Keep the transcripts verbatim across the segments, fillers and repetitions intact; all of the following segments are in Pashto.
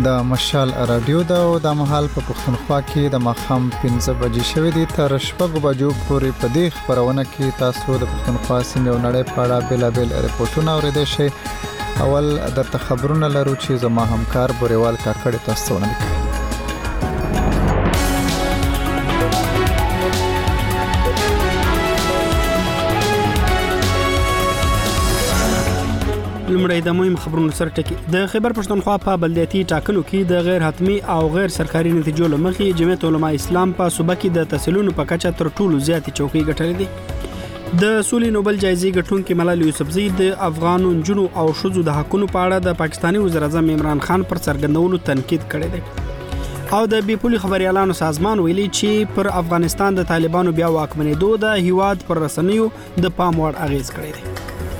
د مشال رادیو دا او د مهال په پښتونخوا کې د ماښام پنځه بجې شوې دي تر شپږ بجو پورې په دې خبرونه کې تاسو د پښتونخوا سیمې او نړۍ په اړه بېلابېل ریپورتونه اورېدای شئ. اول درته خبرونه لرو چې زما همکار بوریوال کاکړ تاسو وړاندې کوي. لمړی د مهم خبرونو سره ټکی. د خیبر پښتونخوا په بلدیاتي ټاکنو کې د غیر حتمی او غیر سرکاري نتیجو لمخې جمعیت علماء اسلام په صوبه کې د تحصیلونو په کچه تر ټولو زیاتې چوکۍ ګټلې دي. د سولې نوبل جایزې ګټونکي ملالۍ یوسفزۍ د افغان نجونو او ښځو د حقوقو په اړه د پاکستاني وزیر اعظم عمران خان پر څرګندونو تنقید کړی دی. او د بیپولي خبريالانو سازمان ویلي چې پر افغانستان د طالبانو بیا واکمنېدو د هیواد پر رسنیو د پام وړ اغیز کړی دی.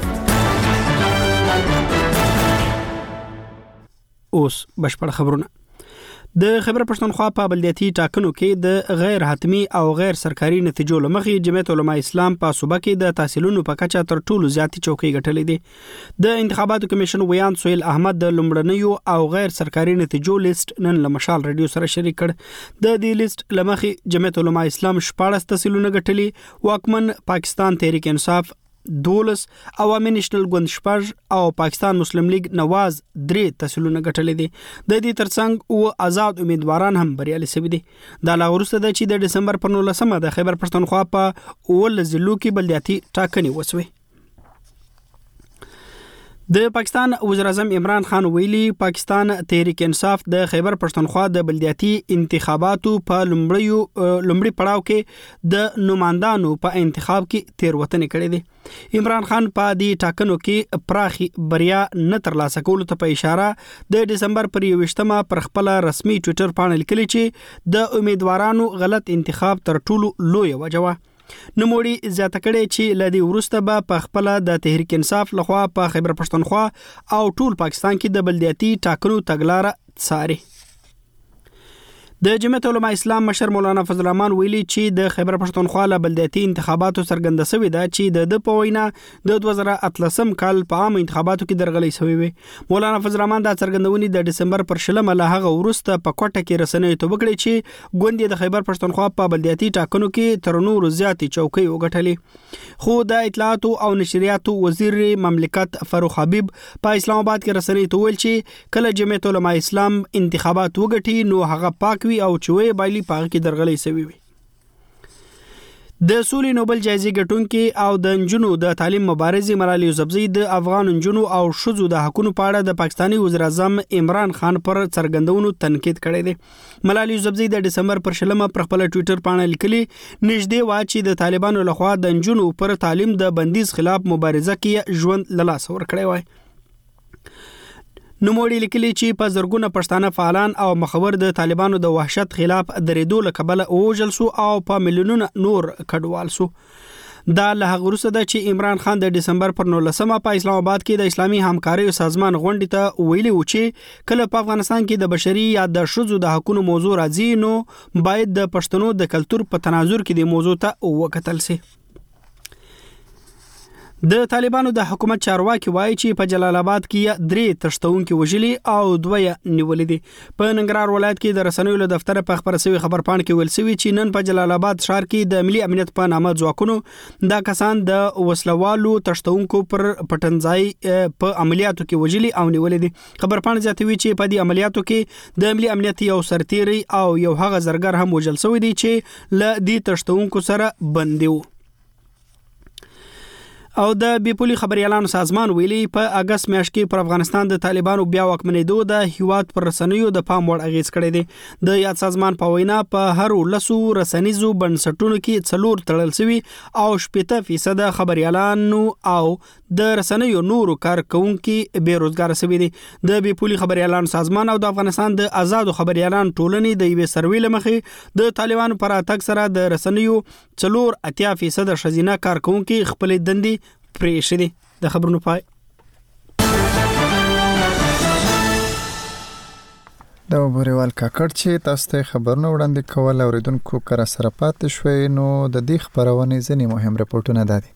اوس بشپړ خبرونه. د خیبر پښتونخوا په بلدیاتي ټاکنو کې د غیر حتمی او غیر سرکاري نتیجو لمخې جمعیت علماء اسلام په صوبه کې د تحصیلونو په کچه تر ټولو زیاتې چوکۍ ګټلې دي. د انتخاباتو کمیشن ویان سهیل احمد د لومړنیو او غیر سرکاري نتیجو لیست نن له مشال رادیو سره شریک کړ. د دې لیست لمخې جمعیت علماء اسلام شپاړس تحصیلونه ګټلي، واکمن پاکستان تحریک انصاف دولس، عوامي نېشنل ګوند شپږ او پاکستان مسلم لیگ نواز درې تحصیلونه ګټلې دي. د دې ترڅنګ او آزاد امیدواران هم بریالي شوي دي. دا لا وروسته ده چې د دسمبر پر نولسمه د خیبر پښتونخوا په اول ضلعو کې بلدیاتي ټاکنې وشوې. د پاکستان وزیر اعظم عمران خان ویلي پاکستان تحریک انصاف د خیبر پښتونخوا د بلدیاتي انتخاباتو په لومړیو لومړي پړاو کې د نمائندانو په انتخاب کې تیروتنې کړې دي. عمران خان په دې ټاکنو کې پراخي بریا نه ترلاسه کولو ته په اشاره د دسمبر پر یوویشتمه پر خپل رسمي ټوئیټر باندې لیکلي چې د امیدوارانو غلط انتخاب تر ټولو لوی وجه و. نوموړي زیاته کړې چې لدی ورسته به په خپل د تحریک انصاف لخوا په خیبر پښتونخوا او ټول پاکستان کې د بلدیاتي ټاکنو تګلاره څاري. د جمعیت علماء اسلام مشر مولانا فضل الرحمن ویلي چې د خیبر پښتونخوا له بلدیاتي انتخاباتو څرګنده شوې ده چې د د په وینا د دوه زره اتلسم کال په عام انتخاباتو کې درغلي شوې وي. مولانا فضل الرحمن دا څرګندونې د دسمبر پر شلمه له هغه وروسته په کوټه کې رسنیو ته وکړي چې ګوند د خیبر پښتونخوا په بلدیاتي ټاکنو کې تر نورو زیاتې چوکۍ وګټلې. خو د اطلاعات او نشریاتو وزیر مملکت فاروق حبیب په اسلام آباد کې رسنیو ته ویل چې کله جمعیت علماء اسلام انتخابات وګټي نو هغه پاک او چوي بایلی پاغ کې درغلي سوي وي. د سولې نوبل جایزې ګټونکي او د نجونو د تعلیم مبارزې ملالۍ یوسفزۍ د افغان نجونو او ښځو د حقوقو په اړه د پاکستاني وزیر اعظم عمران خان پر څرګندونو تنقید کړی دی. ملالۍ یوسفزۍ د دسمبر پر شلمه پر خپل ټوئیټر باندې لیکلي نږدې وا چې د طالبانو لخوا د نجونو پر تعلیم د بندیز خلاف مبارزه کې ژوند له لاسه ورکړی وای. نوموړي لیکلي چې په زرګونه پښتانه فعالان او مخور د طالبانو د وحشت خلاف درېدو له کبله ووژل سو او په میلیونونو نور کډوال سو. دا له هغه وروسته ده چې عمران خان د دسمبر پر نولسمه په اسلام آباد کې د اسلامي همکارۍ سازمان غونډې ته ویلي و چې کله په افغانستان کې د بشري یا د ښځو د حقوقو موضوع راځي نو باید د پښتنو د کلتور په تناظر کې د موضوع ته وکتل شي. د طالبانو د حکومت چارواکي وایي چې په جلال آباد کې درې تښتونکي وژلي او دوه نیولې دي. په ننګرهار ولایت کې د رسنیو له دفتر په خبر شوی خبرپاڼه کې ویل شوی چې نن په جلال آباد ښار کې د ملي امنیت په نامه ځواکونو دا کسان د وسلوالو تښتونکو پر پټنځای په عملیاتو کې وژلي او نیولې دي. خبرپاڼه زیاتوي چې په دې عملیاتو کې د ملي امنیت یو سرتیری او یو هغه زرګر هم وژل شوی دی چې له دې تښتونکو سره بندي و. او د بیپولي خبريالانو سازمان ویلي په اگست میاشت کې پر افغانستان د طالبانو بیا واکمنېدو د هیواد پر رسنیو د پام وړ اغیز کړی دی. د یاد سازمان په وینا په هر لسو رسنیزو بنسټونو کې څلور تړل شوي او شپږ فیصد خبريالانو او د رسنیو نورو کارکونکو بیروزګار شوي دي. د بیپولي خبريالانو سازمان او د افغانستان د آزادو خبريالانو ټولنې د یوې سروې لمخې د طالبانو پر اتګ سره د رسنیو څلور اتیا فیصد ښځینه کارکونکو خپل دندې پرېښې دي. د خبرونو پای. دا بوریوال کاکړ چې تاسو ته خبرونه وړاندې کول اوریدونکو کر سره پاتې شوي نو د دې خبرونې ځینې مهم رپورټونه دادي.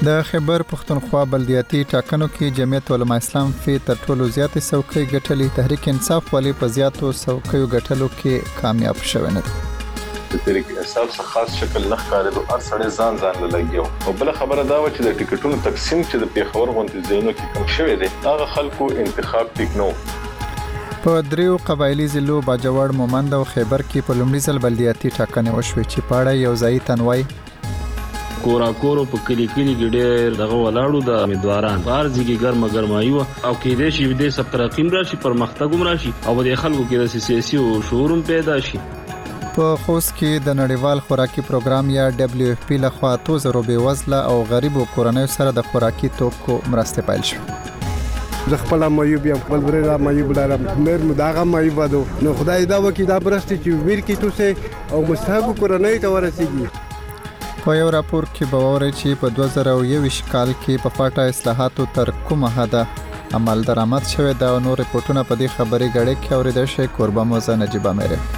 د خیبر پښتونخوا بلدیاتي ټاکنو کې جمعیت علماء اسلام فی تر ټولو زیاتې څوکۍ ګټلې، تحریک انصاف والی په زیاتو څوکیو ګټلو کې کامیاب شوی نه دی. د تحریک انصاف څخه خاص شکل نه ښکارېدو، هر سړی ځان ځان له لګیو. او بل خبره دا و چې د ټیکټونو تقسیم چې د پیښور غونډې ځایونو کې کم شوی دی، هغه خلکو انتخاب ټیک نه و. په دریو قبایلی ضلعو باجوړ، مومند او خیبر کې په لومړي ځل بلدیاتي ټاکنې وشوې چې په اړه یو ځایي تنوع کورا کورو په کلی کلی کې ډېر دغه ولاړو د امیدواران بارځي کې ګرمه ګرمایو او کې دې شي دې سب ترقیم راشي، پرمختګ راشي او د خلکو کې د سیاسي او شعور پیدا شي. په خوست کې د نړیوال خوراکي پروګرام یا دبليو اف پی لخوا اتو زره بېوزله او غریبو کورنیو سره د خوراکي توکو مرستې پیل شوې. زه خپل مایوب یم، خپل ورته مایوب لرم، مېر مداغه مایوب ده. نو خدای دا وکي دا برسته چې ویر کې توسه او مستحق کورنۍ ته ورسیږي. په یو راپور کې به ووري چې په دوه زره یوویشت کال کې په فاټا اصلاحاتو تر کومه حده عمل درآمد شوی دا نور رپورټونه په دې خبرې غړې کې اوریدل شي. قربان موزه نجيبه مېره.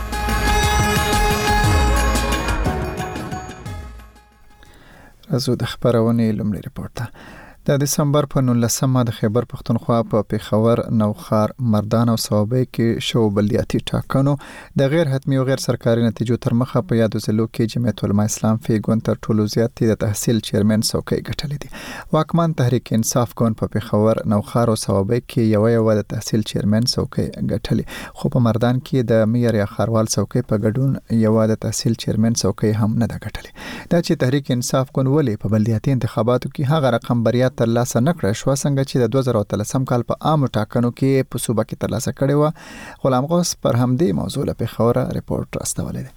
راځو د خبرونې لومړی رپورټ ته. د دسمبر په نولسمه د خیبر پښتونخوا په پیښور، نوخار، مردان او صوابۍ کې شو بلدیاتي ټاکنو د غیر حتمی او غیر سرکاري نتیجو تر مخه په یادو ضلعو کې جمعیت علماء اسلام فی ګوند تر ټولو زیات د تحصیل چیرمن څوکۍ ګټلې دي. واکمن تحریک انصاف ګوند په پیښور، نوخار او صوابۍ کې یو یو د تحصیل چیرمن څوکۍ ګټلې، خو په مردان کې د میر یا خاروال څوکۍ په ګډون یو د تحصیل چیرمن څوکۍ هم نه ده ګټلې. دا چې تحریک انصاف ګوند ولې په بلدیاتي انتخاباتو کې هغه رقم بریا ترلاسه نه کړه شو څنګه چې د دوه زره اتلسم کال په عامو ټاکنو کې په صوبه کې ترلاسه کړي و. غلام غوث پر همدې موضوع له پیښور رپورټ راستولی دی.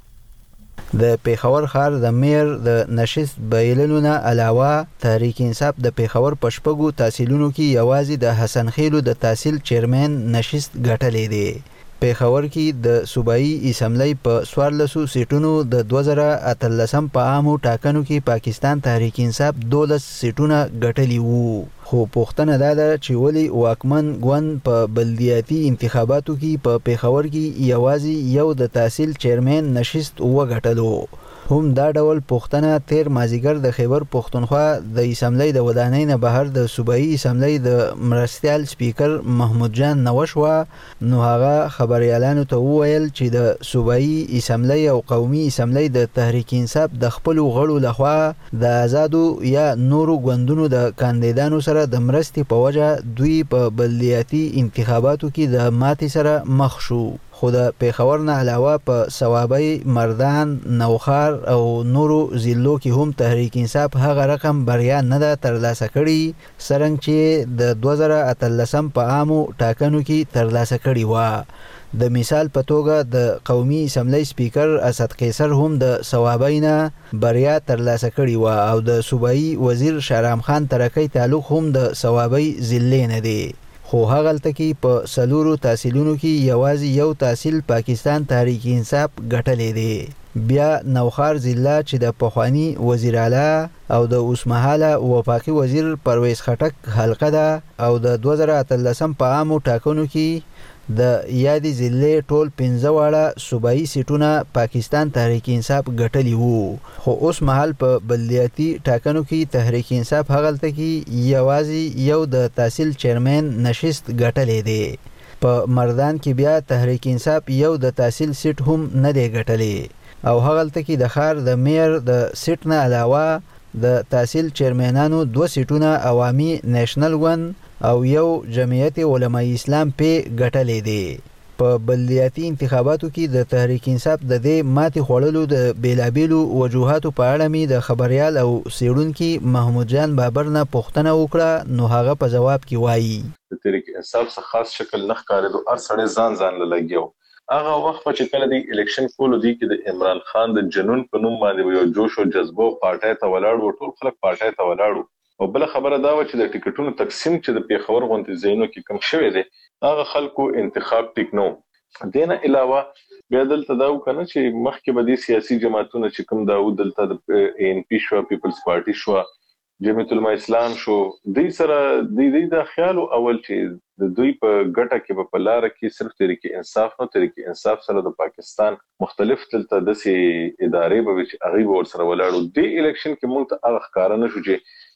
د پیښور ښار د میر د نشست بایللو نه علاوه تحریک انصاف د پیښور په شپږو تحصیلونو کې یوازې د حسن خیلو د تحصیل چیرمن نشست ګټلی دی. پیښور کې د صوبایي اسمبلی په څوارلسو سیټونو د دوه زره اتلسم په عامو ټاکنو کې پاکستان تحریک انصاف دولس سیټونه ګټلي وو. خو پوښتنه دا ده چې ولې واکمن ګوند په بلدیاتي انتخاباتو کې په پیښور کې یوازې یو د تحصیل چیرمن نشست وګټلو. هم دا ډول پوښتنه تیر مازیګر د خیبر پښتونخوا د اسمبلی د ودانۍ نه بهر د صوبایي اسمبلی د مرستیال سپیکر محمود جان نوشوا، نو هغه خبريالانو ته وویل چې د صوبایي اسمبلی او قومي اسمبلی د تحریک انصاف د خپل غړو لخوا د آزادو یا نورو ګوندونو د کاندیدانو سره د مرستې په وجه دوی په بلدیاتي انتخاباتو کې د ماتې سره مخ شو. خو د پیښور نه علاوه په صوابۍ، مردان، نوخار او نورو ضلعو کې هم تحریک انصاف هغه رقم بریا نه ده ترلاسه کړي څرنګه چې د دوه زره اتلسم په عامو ټاکنو کې ترلاسه کړي وه. د مثال په توګه د قومي اسمبلی سپیکر اسد قیصر هم د صوابۍ نه بریا ترلاسه کړي وه او د صوبایي وزیر شهرام خان ترکی تعلق هم د صوابۍ ضلع نه دی. خو هغلته کې په سلورو تحصیلونو کې یوازې یو تحصیل پاکستان تحریک انصاف ګټلی دی. بیا نوخار ضلع چې د پخوانی وزیر اعلی او د اوسمهاله وفاقي وزیر پرویز خټک حلقه ده او د دوه زره اتلسم په عامو ټاکنو کې د یادې ضلع ټول پنځه واړه صوبایي سیټونه پاکستان تحریک انصاف ګټلی وو. خو اوس مهال په بلدیاتي ټاکنو کې تحریک انصاف هغلته کې یوازې یو د تحصیل چیرمن نشست ګټلی دی. په مردان کې بیا تحریک انصاف یو د تحصیل سیټ هم نه دی ګټلی او هغلته کې د ښار د میر د سیټ نه علاوه د تحصیل چیرمنانو دوه سیټونه عوامي نیشنل ګوند او یو جمعیت علماء اسلام په ګټلې دي. په بلدیاتي انتخاباتو کې د تحریک انصاف د دې ماتې خوړلو د بیلابیلو وجوهاتو په اړه می د خبريال او سیړونکو محمود جان بابر نه پوښتنه وکړه، نو هغه په جواب کې وایي د تحریک انصاف څخه خاص شکل نه ښکارېدو، هر سړی ځان ځان له لګیو. هغه وخت چې کله د الیکشن کولو دی کې د عمران خان د جنون په نوم باندې یو جوش او جذبه پارټای ته ولاړ، ټول خلک پارټای ته ولاړ. او بل خبره دا و چې د ټیکټونو تقسیم چې د پیښور غونډې ځایونو کې کم شوی دی، هغه خلکو انتخاب ټیک نو. دینه علاوه بیا دلته دا وکنه چې مخکې به د سیاسي جماعتونو چې کوم دا و دلته د ان پی شو، پیپلز پارټي شو، جمعیت علماء اسلام شو، دوی سره د دې د خیال اول چې د دوی په ګټه کې په لار کې صرف تحریک انصاف نو تحریک انصاف سره د پاکستان مختلف دلته د سي ادارې به چې هغه ور سره ولاړو. د الیکشن کې موږ ته هغه ښکارا نه شو چې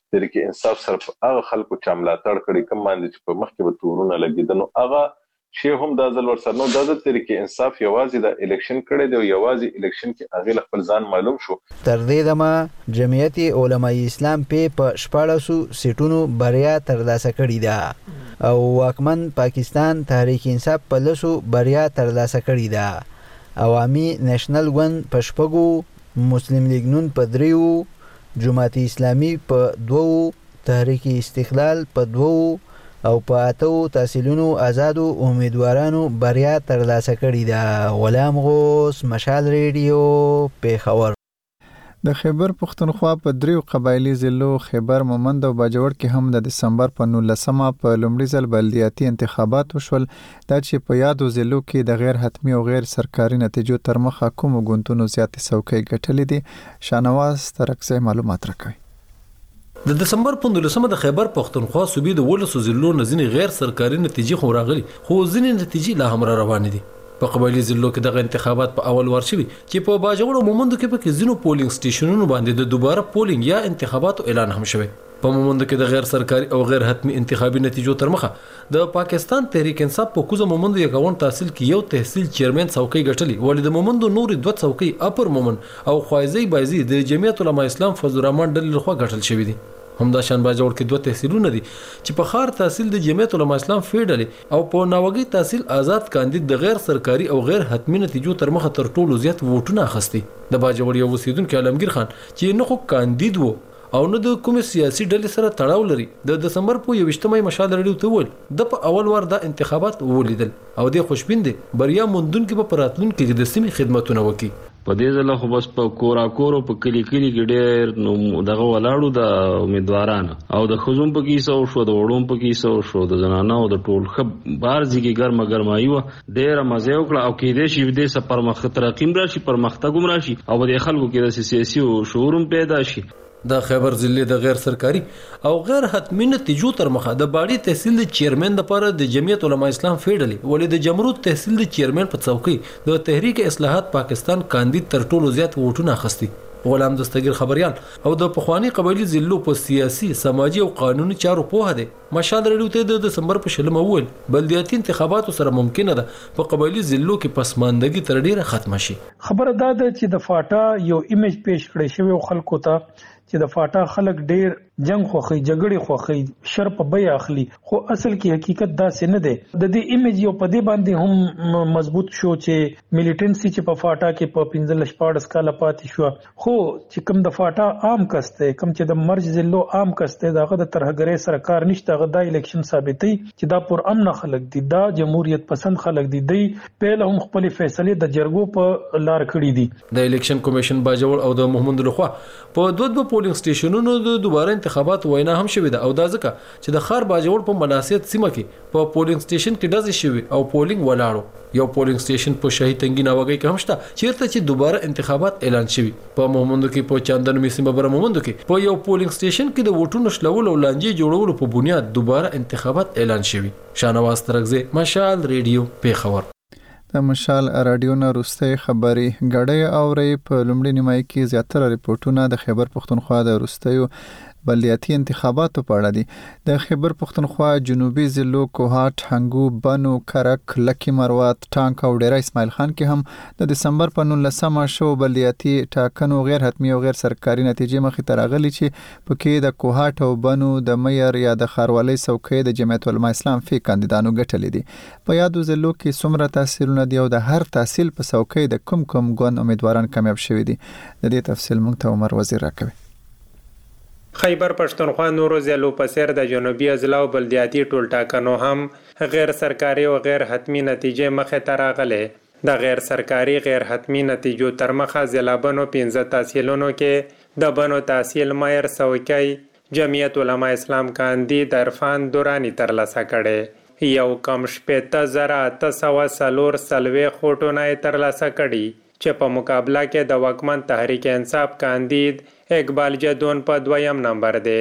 تحریک انصاف سره هغه خلکو چې ملاتړ کړي کوم باندې چې په مخ کې به تورونه لګیدنو هغه شی هم د ځل ورسره نو د تحریک انصاف یوازې د الیکشن کړي دی یوازې الیکشن کې هغه خپل ځان معلوم شو. تر دې دمه جمعیت علماء اسلام په شپاړسو سیټونو بریا ترلاسه کړې ده او واکمن پاکستان تحریک انصاف په لسو بریا ترلاسه کړې ده. عوامي نېشنل ګوند په شپږو، مسلم لیگ نون په دریو، جماعت اسلامي په دوو، تحریک استقلال په دوو او په اتو تحصیلونو آزادو امیدوارانو بریا ترلاسه کړې ده. غلام غوث، مشال ریډیو، پیښور. د خیبر پښتونخوا په دریو قبایلی ضلعو خیبر، مومند او باجوړ کې هم د دسمبر په نولسمه په لومړي ځل بلدیاتي انتخابات وشول. دا چې په یادو ضلعو کې د غیر حتمی او غیر سرکاري نتیجو تر مخه کومو ګوندونو زیاتې څوکۍ ګټلې دي. شانواز ترکزی معلومات راکوي. د دسمبر په نولسمه د خیبر پښتونخوا صوبې د ولسو ضلعو نه ځینې غیر سرکاري نتیجې خو راغلي، خو ځینې نتیجې لا هم را روانې دي. په قبایلي ضلعو کې دغه انتخابات په اول ور شوي چې په باجوړ او مومندو کې په کې ځینو پولینګ سټیشنونو باندې د دوباره پولینګ یا انتخاباتو اعلان هم شوی. په مومندو کې د غیر سرکاري او غیر حتمی انتخابي نتیجو تر مخه د پاکستان تحریک انصاف په کوزه مومندو یکاون تحصیل کې یو تحصیل چیرمن څوکۍ ګټلې، ولې د مومندو نورې دوه څوکۍ اپر مومن او خوایزي بایزي د جمعیت علماء اسلام فضل الرحمن ډلې لخوا ګټل شوی دي. همدا شان باجوړ کې دوه تحصیلونه دي چې په خار تحصیل د جمعیت علماء اسلام فیډل او په ناوګي تحصیل آزاد کاندید د غیر سرکاري او غیر حتمی نتیجو تر مخه تر ټولو زیات ووټونه اخستي. د باجوړ یو اوسیدونکو عالمگیر خان چې نه خو کاندید وو او نه د کوم سیاسي ډلې سره تړاو لري، د دسمبر په یوشتمه مشال لري ته ول د په اول ور د انتخابات ولیدل او د خوشبین دي بریا مندون کې په پراتلون کې د سیمې خدماتونه وکي. په دې ځله خو بس په کورا کورو په کلی کلی کې ډېر نو دغه ولاړو د امیدوارانو او د خزوم په کیسه او شو د وړوم په کیسه او شو د زنانو د ټول خب بارځي کې ګرمه ګرمایي و ډېر مزه وکړه او کې دې شي دې سفر مخ ترقیم راشي پرمختګ راشي او د خلکو کې د سیاسي او شعور پیدا شي. د خیبر ضلع د غیر سرکاري او غیر حتمی نتیجو تر مخه د باډي تحصیل د چیرمن لپاره د جمعیت علماء اسلام فیډل ولې د جمرود تحصیل د چیرمن په څوکۍ د تحریک اصلاحات پاکستان کاندید تر ټولو زیات ووټونه اخستي. غلام دستگیر خبريال او د پخوانی قبایلی ضلعو په سیاسي، سماجی او قانوني چارو په هده مشال رډیو ته د دسمبر په شلمه ول بلدیاتي انتخاباتو سره ممکنه ده په قبایلی ضلعو کې پسماندګي تر ډیره ختم شي. خبره دا ده چې د فاټا یو ایمیج پیش کړی شوی خلکو ته چې د فاټا خلک ډیر جنگ خوخي، جګړې خوخي، شر په بیا اخلي، خو اصل کې حقیقت دا څه نه ده. د دې ایمیج یو په دې باندې هم مضبوط شو چې میلیټنسي چې په فاټا کې په پنځه شپاړس کال پاتې شو، خو چې کوم د فاټا عام کسته کوم چې د مرج ضلع عام کسته دغه د ترهګرۍ سرکار نشته، غدا الیکشن ثابتې چې دا پر امن خلک دي، دا جمهوریت پسند خلک دي، دی په هم خپل فیصله د جرګو په لار کړی دي. د الیکشن کمیشن باجوړ او د محمد لخوا په دوه دوه پولینګ سټیشنونو د دوباره انتخابات وینا هم شوې ده او دا ځکه چې د خار باجوړ په مناسبت سیمه کې په پولینګ سټیشن کې ډزې شوې او پولینګ ولاړو. یو پولینګ سټیشن په شهید تنګي ناوګي کې هم شته چیرته چې دوباره انتخابات اعلان شوي. په مومندو کې په چاندن می سیمه بر مومندو کې په یو پولینګ سټیشن کې د ووټونو شلول او لانجې جوړولو په بنیاد دوباره انتخابات اعلان شوي. شانواز ترکزی، مشال ریډیو، پیښور. د مشال رادیو نه روستي خبري غړې اوري په لومړي نیمای کې زیاتره ریپورتونه د خیبر پښتونخوا د روستیو بلدیاتي انتخاباتو په اړه دي. د خیبر پښتونخوا جنوبي ضلعو کوهات، هنګو، بنو، کرک، لکی مروات، ټانک او ډیره اسماعیل خان کې هم د دسمبر په نولسمه شو بلدیاتي ټاکنو غیر حتمی او غیر سرکاري نتیجې مخې ته راغلي چې پکې د کوهات او بنو د میر یا د خاروالۍ څوکۍ د جمعیت علماء اسلام فی کاندیدانو ګټلې دي. په یادو ضلعو کې څومره تحصیلونه دي او د هر تحصیل په څوکۍ د کوم کوم ګوند امیدواران کامیاب شوي دي، د دې تفصیل موږ ته عمر وزیر راکوي. خیبر پښتونخوا نورو ضلعو په څیر د جنوبي اضلاع بلدیاتي ټول ټاکنو هم غیر سرکاري او غیر حتمی نتیجې مخې ته راغلې. د غیر سرکاري غیر حتمی نتیجو تر مخه ضلع بنو پنځه تحصیلونو کې د بنو تحصیل مایر څوکۍ جمعیت علماء اسلام کاندید عرفان دورانی ترلاسه کړي، یو کم شپېته زره اته سوه څلور څلوېښت ووټونه یې ترلاسه کړي چې په مقابله کې د واکمن تحریک انصاف کاندید اقبال جدون په دویم نمبر دی.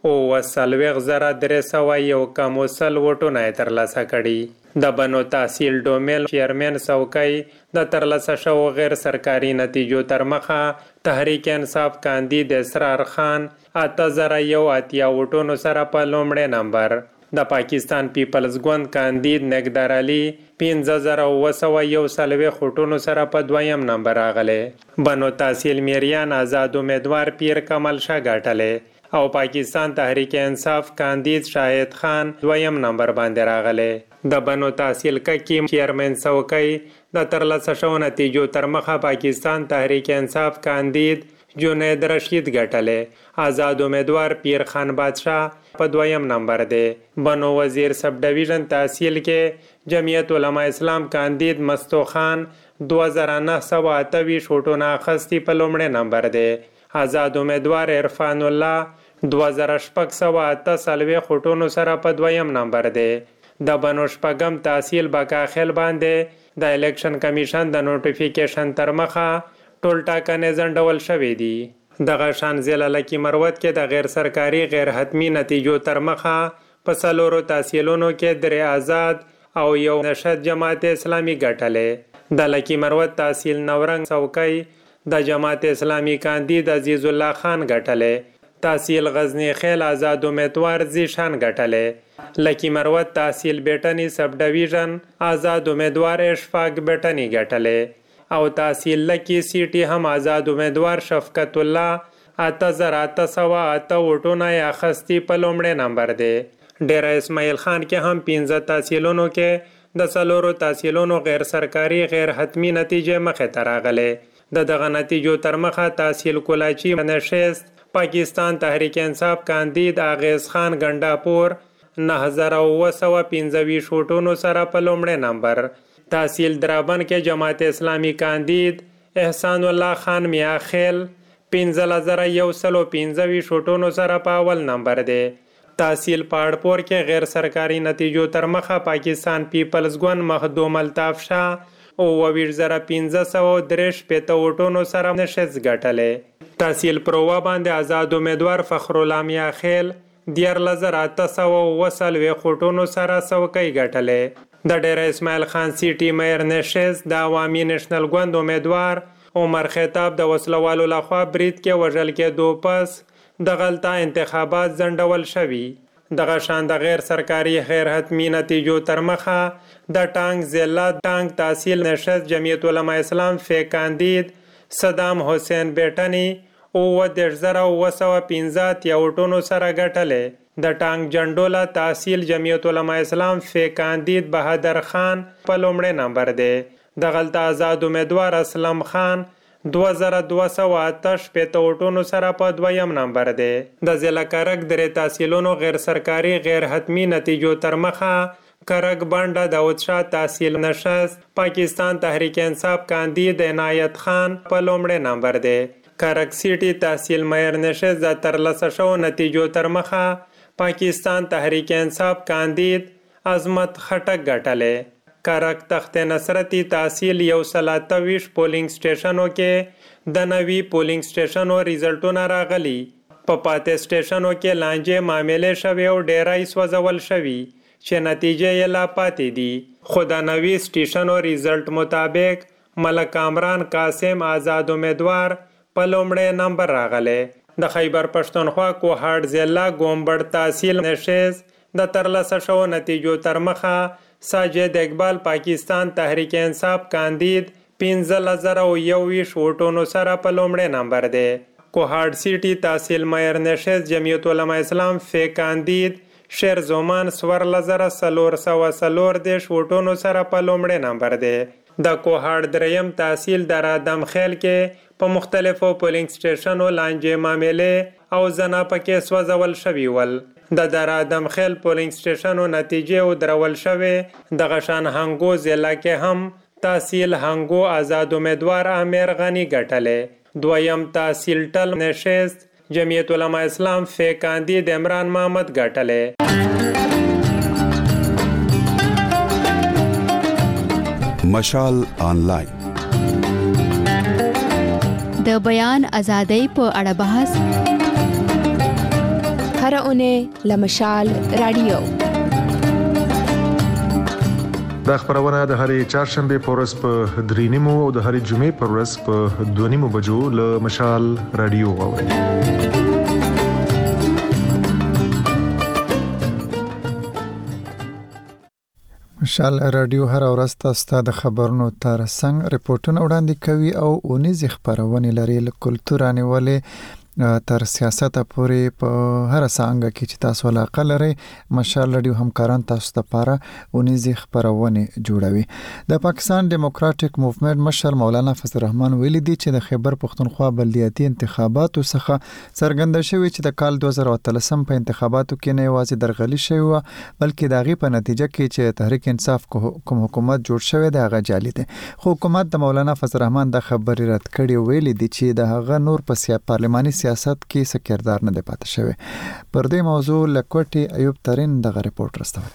او وسلويغ زره درې سوه یو کم وسل وټونه ترلاسه کړي. د بنو تحصیل ډومیل چیرمن څوکۍ د ترلاسه شوو غیر سرکاري نتیجو تر مخه تحریک انصاف کاندید اسرار خان اته زره یو اتیا وټونو سره په لومړی نمبر، د پاکستان پیپلز ګوند کاندید نګدر علي پنځه زره اوه سوه یو څلوېښت وټونو سره په دویم نمبر راغلی. بنو تحصیل میریان آزاد امیدوار پیر کمل شاه ګټلی او پاکستان تحریک انصاف کاندید شاهد خان دویم نمبر باندې راغلی. د بنو تحصیل ککی چیرمن څوکۍ د ترلاسه شوو نتیجو تر مخه پاکستان تحریک انصاف کاندید جنید رشید ګټلی. آزاد امیدوار پیر خان بادشاہ په دویم نمبر دی. بنو وزیر سب ډیویژن تحصیل کې جمعیت علماء اسلام کاندید مستو خان دوه زره نه سوه اته ویشت وټونه اخیستي په لومړی نمبر دی. آزاد امیدوار عرفان الله دوه زره شپږ سوه اته څلوېښت وټونو سره په دویم نمبر دی. د بنو شپږم تحصیل بکاخیل باندې د الیکشن کمیشن د نوټیفیکیشن تر مخه ټول ټاکنې ځنډول شوې دي. دغه شان ضلع لکی مروت کې د غیر سرکاري غیر حتمی نتیجو تر مخه په څلورو تحصیلونو کې درې آزاد او یو نشد جماعت اسلامي ګټلې. د لکی مروت تحصیل نورنګ څوکۍ د جماعت اسلامي کاندید عزیز الله خان ګټلې. تحصیل غزنی خیل آزاد امیدوار زیشان ګټلې. لکی مروت تحصیل بیٹنی سب ډیویژن آزاد امیدوار اشفاق بیٹنی ګټلې او تحصیل لکی سیټي هم آزاد امیدوار شفقت الله اته زره اته سوه اته وټونه یې اخیستي په لومړی نمبر دی. ډیره اسماعیل خان کې هم پنځه تحصیلونو کې د څلورو تحصیلونو غیر سرکاري غیر حتمی نتیجې مخې ته راغلې. د دغه نتیجو تر مخه تحصیل کولاچی نشست پاکستان تحریک انصاف کاندید اغیز خان ګنډاپور نه زره اوه سوه پنځه ویشت وټونو سره په لومړی نمبر. تحصیل درابن کې جماعت اسلامی کاندید احسان الله خان میاخیل پنځه زره یو سلو پنځه ویشت وټونو سره په اول نمبر دی. تحصیل پاړپور کې غیر سرکاري نتیجو تر مخه پاکستان پیپلز ګوند مخدوم الطاف شاه اووه ویشت زره پنځه سوه درې شپېته وټونو سره نشست ګټلی. تحصیل پرووا باندې آزاد امیدوار فخرالله میاخیل دیارلس زره اته سوه اوه څلوېښت وټونو سره څوکۍ ګټلی. د ډیره اسماعیل خان سیټي میر نشست د عوامي نشنل ګوند امیدوار عمر خطاب د وسلوالو لخوا برید کې وژل کېدو پس د غلطه انتخابات ځنډول شوي. دغه شان د غیر سرکاري غیر حتمی نتیجو تر مخه د ټانګ ضلع ټانګ تحصیل نشست جمعیت علماء اسلام فی کاندید صدام حسین بیٹنی اووه دېرش زره اوه سوه پنځه اتیا وټونو سره ګټلی. د ټانګ جنډولا تحصیل جمعیت علماء اسلام فی کاندید بهادر خان په لومړی نمبر دی. د غلطه آزاد امیدوار اسلم خان دوه زره دوه سوه اته شپېته وټونو سره په دویم نمبر دی. د ضلع کرک درې تحصیلونو غیر سرکاري غیر حتمی نتیجو تر مخه کرک بانډه داود شاه تحصیل نشست پاکستان تحریک انصاف کاندید عنایت خان په لومړی نمبر دی. کرک سیټي تحصیل میر نشست د ترلاسه شوو نتیجو تر مخه پاکستان تحریک انصاف کاندید عظمت خټک ګټلی. کرک تخت نصرتی تحصیل یو سل اته ویشت پولینګ سټیشنو کې د نوي پولینګ سټیشنو ریزلټونه راغلي. په پاتې سټیشنو کې لانجې معاملې شوې او ډیری سوځول شوي چې نتیجې یې لا پاتې دي. خو د نوي سټیشنو ریزلټ مطابق ملک کامران قاسم آزاد امیدوار په لومړی نمبر راغلی. د خیبر پښتونخوا کوهاټ ضلع ګومبړ تحصیل نشست د ترلاسه شوو نتیجو تر مخه ساجد اقبال پاکستان تحریک انصاف کاندید پنځلس زره یو ویشت وټونو سره په لومړی نمبر دی. کوهاټ سیټي تحصیل میر نشست جمعیت علماء اسلام فی کاندید شیر زومان څوارلس زره څلور سوه څلور دېرش وټونو سره په لومړی نمبر دی. د کوهاټ دریم تحصیل در ادم خیل کې په مختلفو پولینګ سټیشنو لانجې معاملې او زنا پکې سوځول شوي ول. د در ادم خیل پولینګ سټیشنو نتیجې ودرول شوې. دغه شان هنګو ضلع کې هم تحصیل هنګو آزاد امیدوار امیر غنی ګټلی. دویم تحصیل ټل نشست جمعیت علماء اسلام فی کاندید عمران محمد ګټلی. مشال آنلاین د بیان ازادۍ په اړه بحث، هر اونۍ لمشال رادیو. دا خبرونه د هرې چهارشنبه په ورځ په درې نیمو او د هرې جمعې په ورځ په دوه نیمو بجو له مشال رادیو واورئ. مشال رادیو هر ورځ تاسو ته د خبرونو ترڅنګ ریپورتونه وړاندې کوي او اونیز خبرونه لري له کلتور انولې تر سیاست پورې په هر څنګه کې چې تاسو علاقه لري مشال رادیو همکاران تاسو ته لپاره اونیز خبرونه جوړوي. د پاکستان ډیموکراټک موومېنټ مشر مولانا فضل الرحمن ویلي دی چې د خیبر پختونخوا بلدیاتي انتخاباتو څخه څرګنده شوی چې د کال دوه زره اتلسم په انتخاباتو کې نه یوازې درغلي شوی و بلکې داغي په نتیجه کې چې تحریک انصاف کوم حکومت جوړ شوی دی هغه جعلي دی. خو حکومت د مولانا فضل الرحمن د خبرې رد کړي ویلي دی چې د هغه نور په سیاست پارلماني سیاست کې څه کردار نه دی پاتې شوی. پر دې موضوع لکوټي ایوب ترين دغه ریپورت راستوي.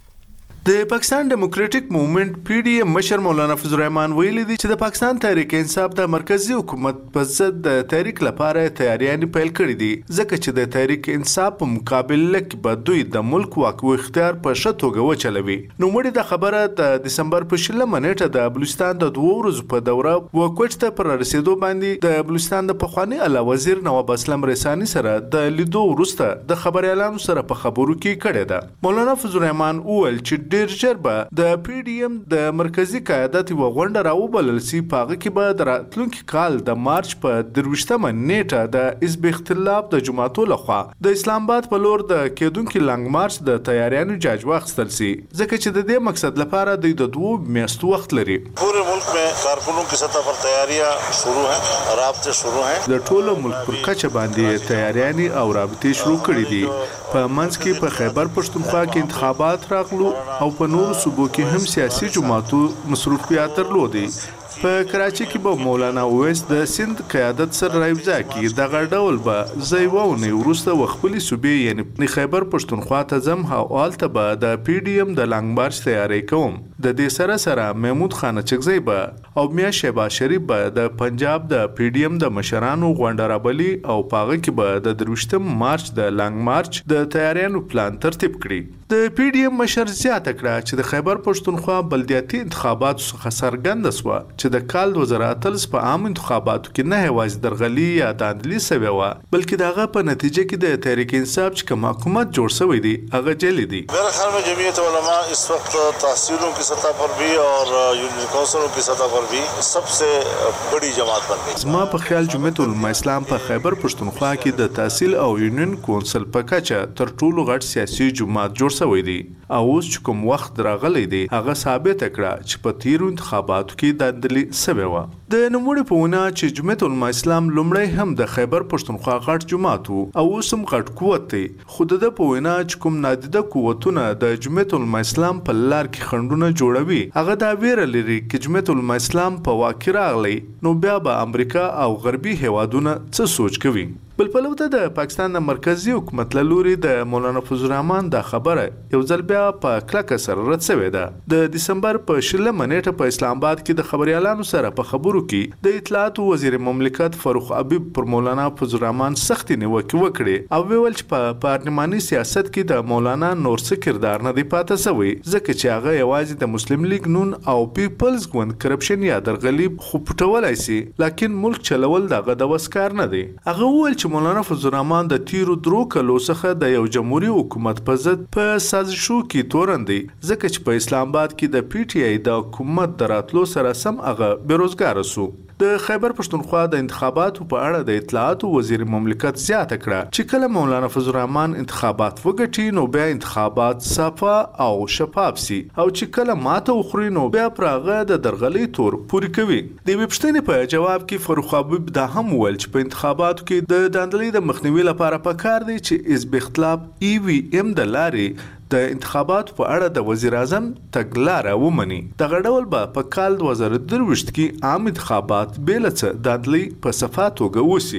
د پاکستان ډیموکراټک موومېنټ پی ډی ایم مشر مولانا فضل الرحمن ویلي دی چې د پاکستان تحریک انصاف د مرکزی حکومت په ضد د تحریک لپاره تیاریاں پیل کړې دي ځکه چې د تحریک انصاف په مقابله کې به دوی د ملک واک او اختیار په ښه توګه وچلوي. نو مړي د خبره د دسمبر په شلمه نیټه د بلوچستان د دوه ورځو په دوره وکوټ ته پر رسیدو باندې د بلوچستان د پخوانی اعلی وزیر نواب اسلم رسانی سره د لیدو وروسته د خبريالانو سره په خبرو کې کړه ده. مولانا فضل الرحمن وویل چې ډیر ژر به د پی ډی ایم د مرکزی قیادت یو غونډه راوبلل سي پاغه کې به د راتلونکي کال د مارچ په درویشتمه نیټه د حزب اختلاف د جماعتو لخوا د اسلام آباد په لور د کېدونکو لانګ مارچ د تیاریانو جاج واخیستل سي ځکه چې د دې مقصد لپاره د دوه میاشتو وخت لري. پورے ملک میں کارکنوں کی سطح پر تیاریاں شروع ہیں رابطے شروع ہیں د ټولو ملک پر کچه باندې تیاریاني او رابطې شروع کړې دي. په منځ کې په خیبر پښتونخوا کې انتخابات راغلو او په نورو صوبو کې هم سیاسي جماعتو مصروفیات درلودي. په کراچي کې به مولانا اویس د سند قیادت سره راوځي کې د غړډول به زیوونه ورسته وخپلی صوبې یعنی خیبر پښتونخوا ته زم حواله به د پی ډی ایم د لانګ مارچ تیاری کوم. د دې سره سره محمود خان چغزی به او میا شهباز شریف به د پنجاب د پی ډی ایم د مشرانو غونډه رابلی او پاغه کې به د دروشتم مارچ د لانګ مارچ د تیاریانو پلان ترتیب کړي. د پی ډی ایم مشر زیاته کړه چې د خیبر پښتونخوا بلدیاتي انتخاباتو څخه څرګنده شوه چې د کال دوه زره اتلس په عام انتخاباتو کې نه یوازې درغلي یا داندلي سوي و بلکې دغه په نتیجه کې د تحریک انصاف چې کوم حکومت جوړ شوی دی هغه جعلي دی. میرے خیال میں جمعیت علماء اس وقت تحصیلوں کی سطح پر بھی اور یونین کونسلوں کی سطح پر بھی سب سے بڑی جماعت بن گئی. زما په خیال جمعیت علماء اسلام په خیبر پښتونخوا کې د تحصیل او یونین کونسل په کچه تر ټولو غټ سیاسي جماعت جوړ شوی دی او اوس چې کوم وخت راغلی دی هغه ثابت کړه چې په تیرو انتخاباتو کې داندلي سوي و. د نوموړي په ونه چې جمعیت علماء اسلام لومړی هم د خیبر پښتونخوا غټ جماعت او اوس هم غټ قوت دی خو د په ونه چې کوم نادیده قوتونه د جمعیت علماء اسلام په لار کې خندونه جوړوي هغه دا ویره لري چې جمعیت علماء اسلام په واقع راغلی نو بیا به امریکا او غربي هیوادونه څه سوچ کوي. بل پلوته د پاکستان د مرکزی حکومت لوري د مولانا فضل الرحمن د خبره یو ځل بیا په کلکه سره رد شوې ده. د دسمبر په شلمه نیټه په اسلام آباد کې د خبريالانو سره په خبرو کې د اطلاعات وزیر مملکت فاروق حبیب پر مولانا فضل الرحمن سختي نیوکه وکړه او ویل چې په پارلماني سیاست کې د مولانا نور څه کردار نه دی پاتې شوی ځکه چې هغه یوازې د مسلم لیگ نون او پیپلز ګوند کرپشن یا درغلي خو پټولای شي لکه ملک چلول دغه د وسکار نه دی. هغه ویل چې مولانا فضل الرحمن د تیرو درو کلو څخه د یو جمهوریت حکومت په ضد په سازشو کې تورندي ځکه چې په اسلام آباد کې د پی ټی آی د حکومت دراتلو سره سم هغه بیروزګار سو. د خیبر پښتونخوا د انتخاباتو په اړه د اطلاعات وزیر مملکت زیاته کړه چې کله مولانا فضل الرحمن انتخابات وګټي نو بیا انتخابات صفا او شفاف سي او چې کله ماته وخوري نو بیا پراغه د درغلي تور پوری کوي. د وبښتنې په جواب کې فاروق حبیب دا هم ویل چې په انتخاباتو کې د داندلي د مخنیوي لپاره پکار دی چې حزب اختلاف ای وی ام د لارې د انتخاباتو په اړه د وزیر اعظم تګلاره ومني. دغه ډول به په کال دوه زره درویشت کې عام انتخابات بېله څه داندلي په صفا توګه وسي.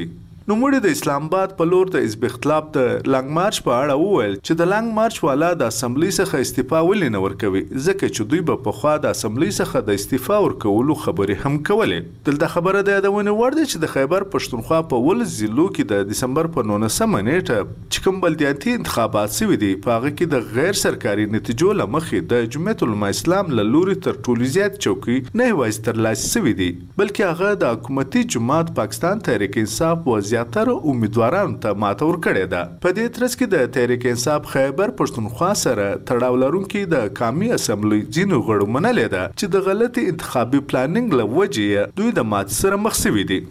نو مړي د اسلام آباد په لور د حزب اختلاف د لانګ مارچ په اړه وویل چې د لانګ مارچ والا د اسمبلی څخه استعفا ولې نه ورکوي ځکه چې دوی به په خوا د اسمبلی څخه د استعفا ورکولو خبرې هم کولې. دلته خبره د یادونه وړ ده چې د خیبر پښتونخوا په ولس ضلعو کې د دسمبر په نولسمه نیټه چې کوم بلدیاتي انتخابات شوي دي په هغه کې د غیر سرکاري نتیجو له مخې د جمعیت العلماء اسلام له لوري تر ټولو زیات چوکۍ نه یوازې ترلاسه شوي دي بلکې هغه د حکومتي جماعت پاکستان تحریک انصاف و زیاتره امیدوارانو ته ماته ورکړې ده. په دې ترڅ کې د تحریک انصاف خیبر پښتونخوا سره تړاو لرونکي د قومي اسمبلی ځینو غړو منلې ده چې د غلطي انتخابي پلانینګ له وجې دوی د ماتې سره مخ شوي دي.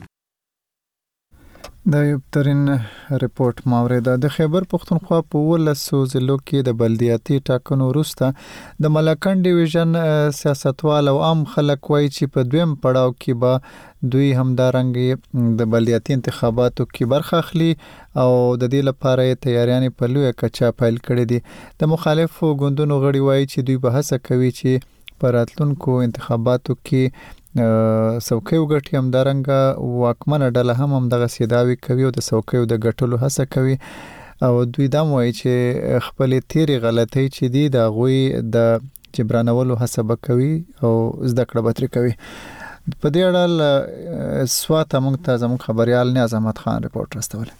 د یوبترین ریپورت ماورده د خیبر پښتونخوا په ولسو ضلعو کې د بلدیاتي ټاکنو وروسته د ملکن ډیویژن سیاستوال او عام خلک وایي چې په دویم پړاو کې به دوی همدارنګ د بلدیاتي انتخاباتو کې برخه اخلي او د دې لپاره تیاریانې په لویه کچه پیل کړې دي. د مخالفو ګوندونو غړي وایي چې دوی به هڅه کوي چې په راتلونکو انتخاباتو کې څوکۍ وګټي، همدارنګه واکمنه ډله هم همدغه سیداوي کوي او د څوکیو د ګټلو هڅه کوي او دوی دا وایي چې خپلې تیرې غلطۍ چې دي د هغوی د جبرانولو هڅه به کوي او زده کړه به ترې کوي. په دې اړه سوات موږ ته زموږ خبريال نیاز احمد خان ریپورت راستولی.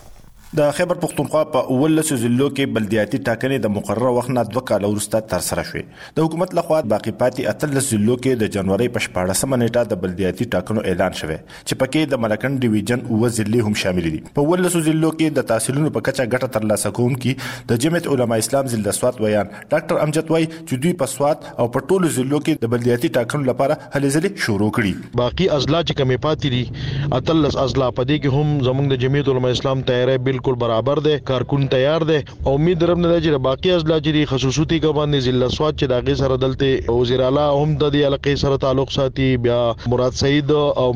د خیبر پښتونخوا په ولسو ضلعو کې بلدیاتي ټاکنې د مقرره وخت نه دوه کاله وروسته ترسره شوې. د حکومت لخوا باقي پاتې اتلس ضلعو کې د جنوري په شپاړسمه نیټه د بلدیاتي ټاکنو اعلان شوی چې پکې د ملکن ډیویژن اوه ضلعې هم شامل دي. په ولسو ضلعو کې د تحصیلونو په کچه ګټه ترلاسه کوونکي د جمعیت علماء اسلام ضلع سوات ویان ډاکټر امجد وای چې دوی په سوات او په ټولو ضلعو کې د بلدیاتي ټاکنو لپاره هلې ځلې شروع کړي. باقي اضلاع چې کمې پاتې دي اتلس اضلاع په دې کې هم زموږ د جمعیت علماء اسلام تیاری بالکل برابر ده، کارکون تیار ده او امید درم نه چې باقي اضلاع چې خصوصي کا باندې ضلع سوات چې داغه سره دلته وزیر اعلی هم د دې علاقې سره تعلق ساتي، بیا مراد سعید او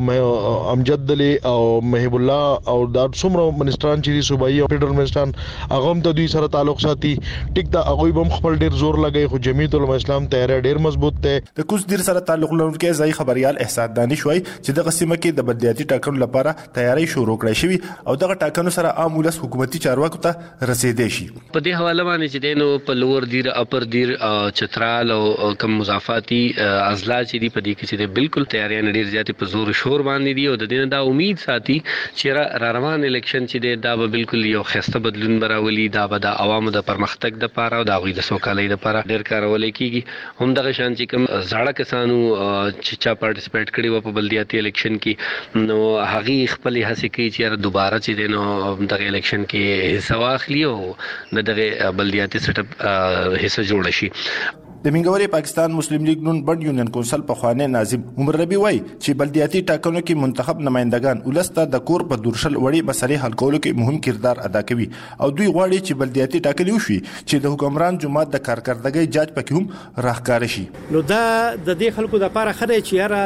امجد علي او محب الله او د څومره منستران چې صوبایي او فدرال منستران هغه هم د دوی سره تعلق ساتي. ټیک دا هغه هم خپل ډیر زور لګي خو جمعیت علماء اسلام تیاری ډیر مضبوط ده. د کوز دیر سره تعلق لرونکي ځای خبريال احسان دانش وای چې د قسمه کې د بلدیاتي ټاکنو لپاره تیاری شروع کړې شوی او دغه ټاکنو سره عام ولس حکومتي چارواکو ته رسیدې شي. په دې حواله باندې چې دینو په لور دیر اپر دیر چترال او کم مضافاتي اضلاع چې دی په دې کې چې بالکل تیاریان ډیر زیات په زور شور باندې دي او د دې دا امید ساتي چې را روان الیکشن چې دی دا به بالکل یو خسته بدلون براولي، دا به د عوامو د پرمختګ د لپاره او د غوي د سوکالۍ لپاره ډیر کارول کیږي. هم دغه شان چې کوم زړه کسانو چې چا پارټیسپیټ کړي و په بلدیاتي الیکشن کې نو هغه خپل هڅه کوي چې دوباره چې دینو دغه الیکشن کې حصہ واخلي او د دغه بلدیاتي سیټ اپ حصہ جوړ شي. د منګوري پاکستان مسلم لیگ نون بند یونین کونسل په خوانه ناظم عمر ربی وای چې بلدیاتي ټاکنو کې منتخب نمائندگان ولسته د کور په دورشل وړي مسلې حل کولو کې مهم کردار ادا کوي او دوی غواړي چې بلدیاتي ټاکنې وشي چې د حکمران جماعت د کارکردګۍ جاج پکې هم راخکار شي. نو دا د دې خلکو د لپاره خره چې یاره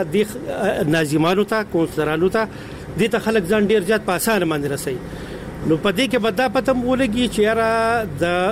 د ناظمانو ته کونسلرانو ته د ته خلک ځان ډیر زیات په اسانه باندې رسي. نو په دې کې بدا پته ولګي چې یاره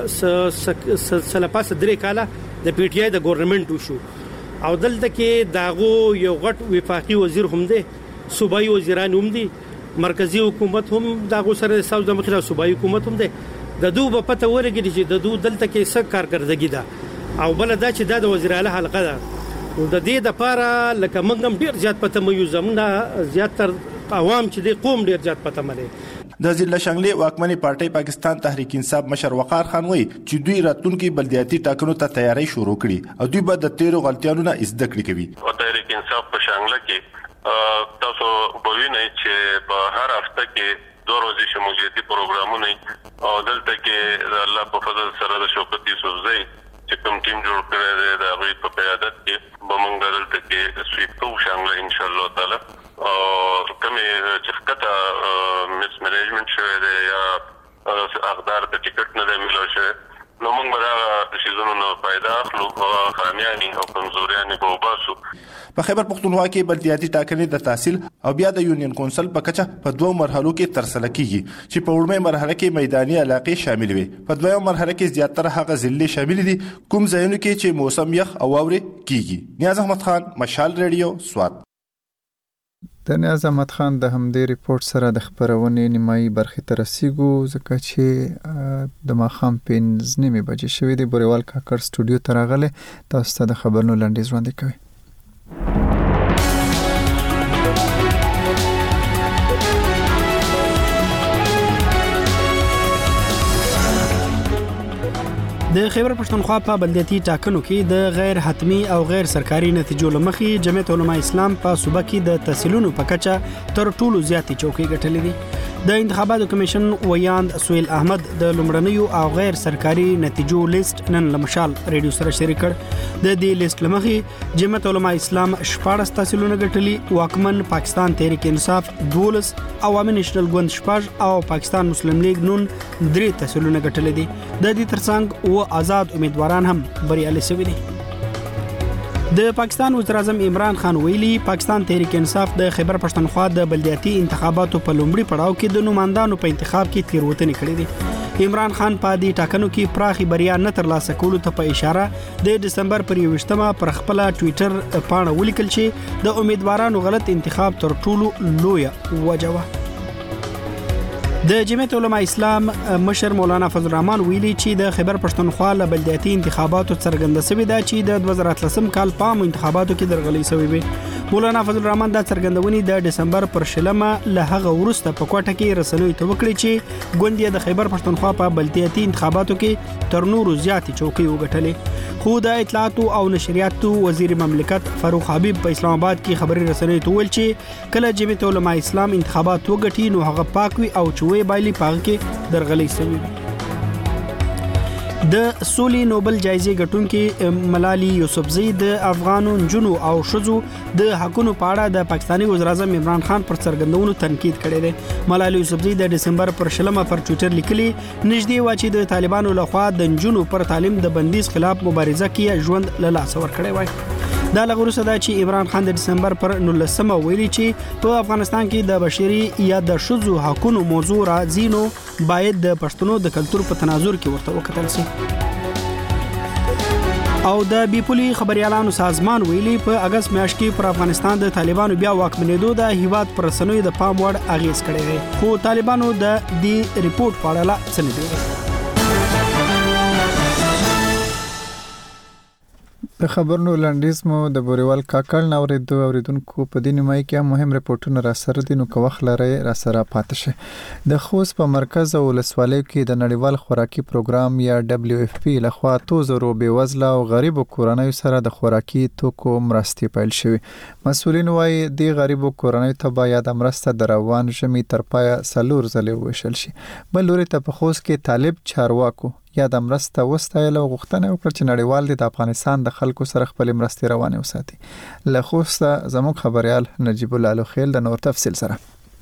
د سلپاس درې کاله د پی ټی آی د ګورنمنت وشو او دلته کې داغو یو غټ وفاقي وزیر هم دی، صوبایي وزیران هم دي، مرکزی حکومت هم داغو سره ساوث د مخې صوبایي حکومت هم دی. د دوه په پته ورګي چې د دوه دلته کې څه کارکردګي ده او بل دا چې د وزیر اعلی حلقه ده او د دې د لپاره لکه موږ هم ډیر زیات پته مې یو زمونه زیاتر عوام چې د قوم ډیر زیات پته مله. د ضلع شنګلې واکمنې پارټۍ پاکستان تحریک انصاف مشر وقار خان وایي چې دوی راتلونکي بلدیاتي ټاکنو ته تیاری شروع کړي او دوی به د تیرو غلطیانو نه زده کړې کوي. تحریک انصاف په شنګله کې تاسو به وینئ چې په هر هفته کې دوه ورځې شمولیتي پروګرامونه او دلته کې د الله په فضل سره د شوکت یوسفزۍ چې کوم ټیم جوړ کړی دی د هغوی په قیادت کې به موږ دلته کې سویپ کوو شنګله انشاءالله تعالی او کومې چې ښکته مس مینجمنټ شوی دی یا اقدار د ټیکټ نه دی میلاو شوی نو موږ به دغه څیزونو نه فایده اخلو او خامیانې او کمزوریانې به وباسو. په خیبر پښتونخوا کې بلدیاتي ټاکنې د تحصیل او بیا د یونین کونسل په کچه په دوه مرحلو کې ترسره کیږي چې په وړمې مرحله کې میداني علاقې شامل وي. په دویم مرحله کې زیاتره هغه ضلعې شامل دي کوم ځایونو کې چې موسم یخ او واورې کیږي. نیاز احمد خان، مشال ریډیو، سوات. د نیاز احمد خان د همدې ریپورت سره د خبرونې نیمایي برخې ته رسیږو ځکه چې د ماښام پنځه نیمې بجې شوې دي. بوریوال کاکړ سټوډیو ته راغلی، تاسو ته د خبرونو لنډیز وړاندې کوي. د خیبر پښتونخوا په بلدیاتي ټاکنو کې د غیر حتمی او غیر سرکاري نتیجو لمخې جمعیت علماء اسلام په صوبه کې د تحصیلونو په کچه تر ټولو زیاتې چوکۍ ګټلې دي. د انتخاباتو کمیشن ویاند سویل احمد د لومړنیو او غیر سرکاري نتیجو لیست نن لمشال ریډیو سره شریک کړ. د دې لیست لمخې جمعیت علماء اسلام شپږ تحصیلونه ګټلي، واکمن پاکستان تحریک انصاف دولس، عوامي نېشنل ګوند شپږ او پاکستان مسلم لیگ نون درې تحصیلونه ګټلې دي. د دې ترڅنګ و آزاد امیدواران هم بریالي شوي دي. د پاکستان وزیر اعظم عمران خان ویلي پاکستان تحریک انصاف د خیبر پښتونخوا د بلدیاتي انتخاباتو په لومړي پړاو کې د نوماندانو په انتخاب کې تیروتنې کړې دي. عمران خان په دې ټاکنو کې پراخي بریا نه ترلاسه کولو ته په اشاره د دسمبر پر یوویشتمه پر خپل ټوئیټر پاڼه ولیکل چې د امیدوارانو غلط انتخاب تر ټولو لویه وجه وه. د جمعیت علماء اسلام مشر مولانا فضل الرحمن ویلي چې د خیبر پښتونخوا له بلدیاتي انتخاباتو څرګنده شوې ده چې د دوه زره اتلسم کال په عامو انتخاباتو کې درغلي شوې وي. مولانا فضل الرحمن دا څرګندونې د دسمبر پر شلمه له هغه وروسته په کوټه کې رسنیو ته وکړي چې ګوند د خیبر پښتونخوا په بلدیاتي انتخاباتو کې تر نورو زیاتې چوکۍ وګټلې. خو د اطلاعاتو او نشریاتو وزیر مملکت فاروق حبیب په اسلام آباد کې خبري رسنیو ته ویل چې کله جمعیت علماء اسلام انتخابات وګټي نو هغه پاک وي او وی بایلی پاغ کې درغلي شوی. د سولې نوبل جایزې ګټونکي ملالي یوسفزۍ د افغانو نجونو او ښځو د حقونو په اړه د پاکستاني وزیر اعظم عمران خان پر څرګندونو تنقید کړی دی. ملالي یوسفزۍ د دسمبر پر شلمه پر ټوئیټر لیکلي نږدې و چې د طالبانو لخوا د نجونو پر تعلیم د بندیز خلاف مبارزه کې ژوند له لاسه ورکړی وای. دا لغوسه ده چې عمران خان د دسمبر پر نولسمه ویلي چې په افغانستان کې د بشري یا د ښځو حقوقو موضوع راځي نو باید د پښتنو د کلچر په تناظر کې ورته وکتل شي. او د بیپولي خبريالانو سازمان ویلي په اگست میاشت کې پر افغانستان د طالبانو بیا واکمنېدو د هیواد پر رسنیو د پام وړ اغیز کړی دی، خو طالبانو د دې ریپورت په اړه څه نه دی. د خبرونو لنډیز مو د بوریوال کاکړ نه اوریدو اوریدونکو په دې نیمایي کې مهم ریپورتونه را سره دي، نو که وخت لري را سره پاتې شي. د خوست په مرکز او ولسوالۍ کې د نړیوال خوراکي پروګرام یا دبليو اف پی لخوا اتو زره بېوزله او غریبو کورنیو سره د خوراکي توکو مرستې پیل شوې. مسؤلین وايي د غریبو کورنیو ته باید مرسته د روان ژمي تر پایه څلور ځلې وویشل شي. بل لوري ته په خوست کې طالب چارواکو یا د مرسته وستایل او غوښتنه وکړه چې نړیوال د افغانستان د خلکو سره خپل مرستې روانه وساتي. له خوسته زموږ خبريال نجیب الله لوخیل د نور تفصیل سره.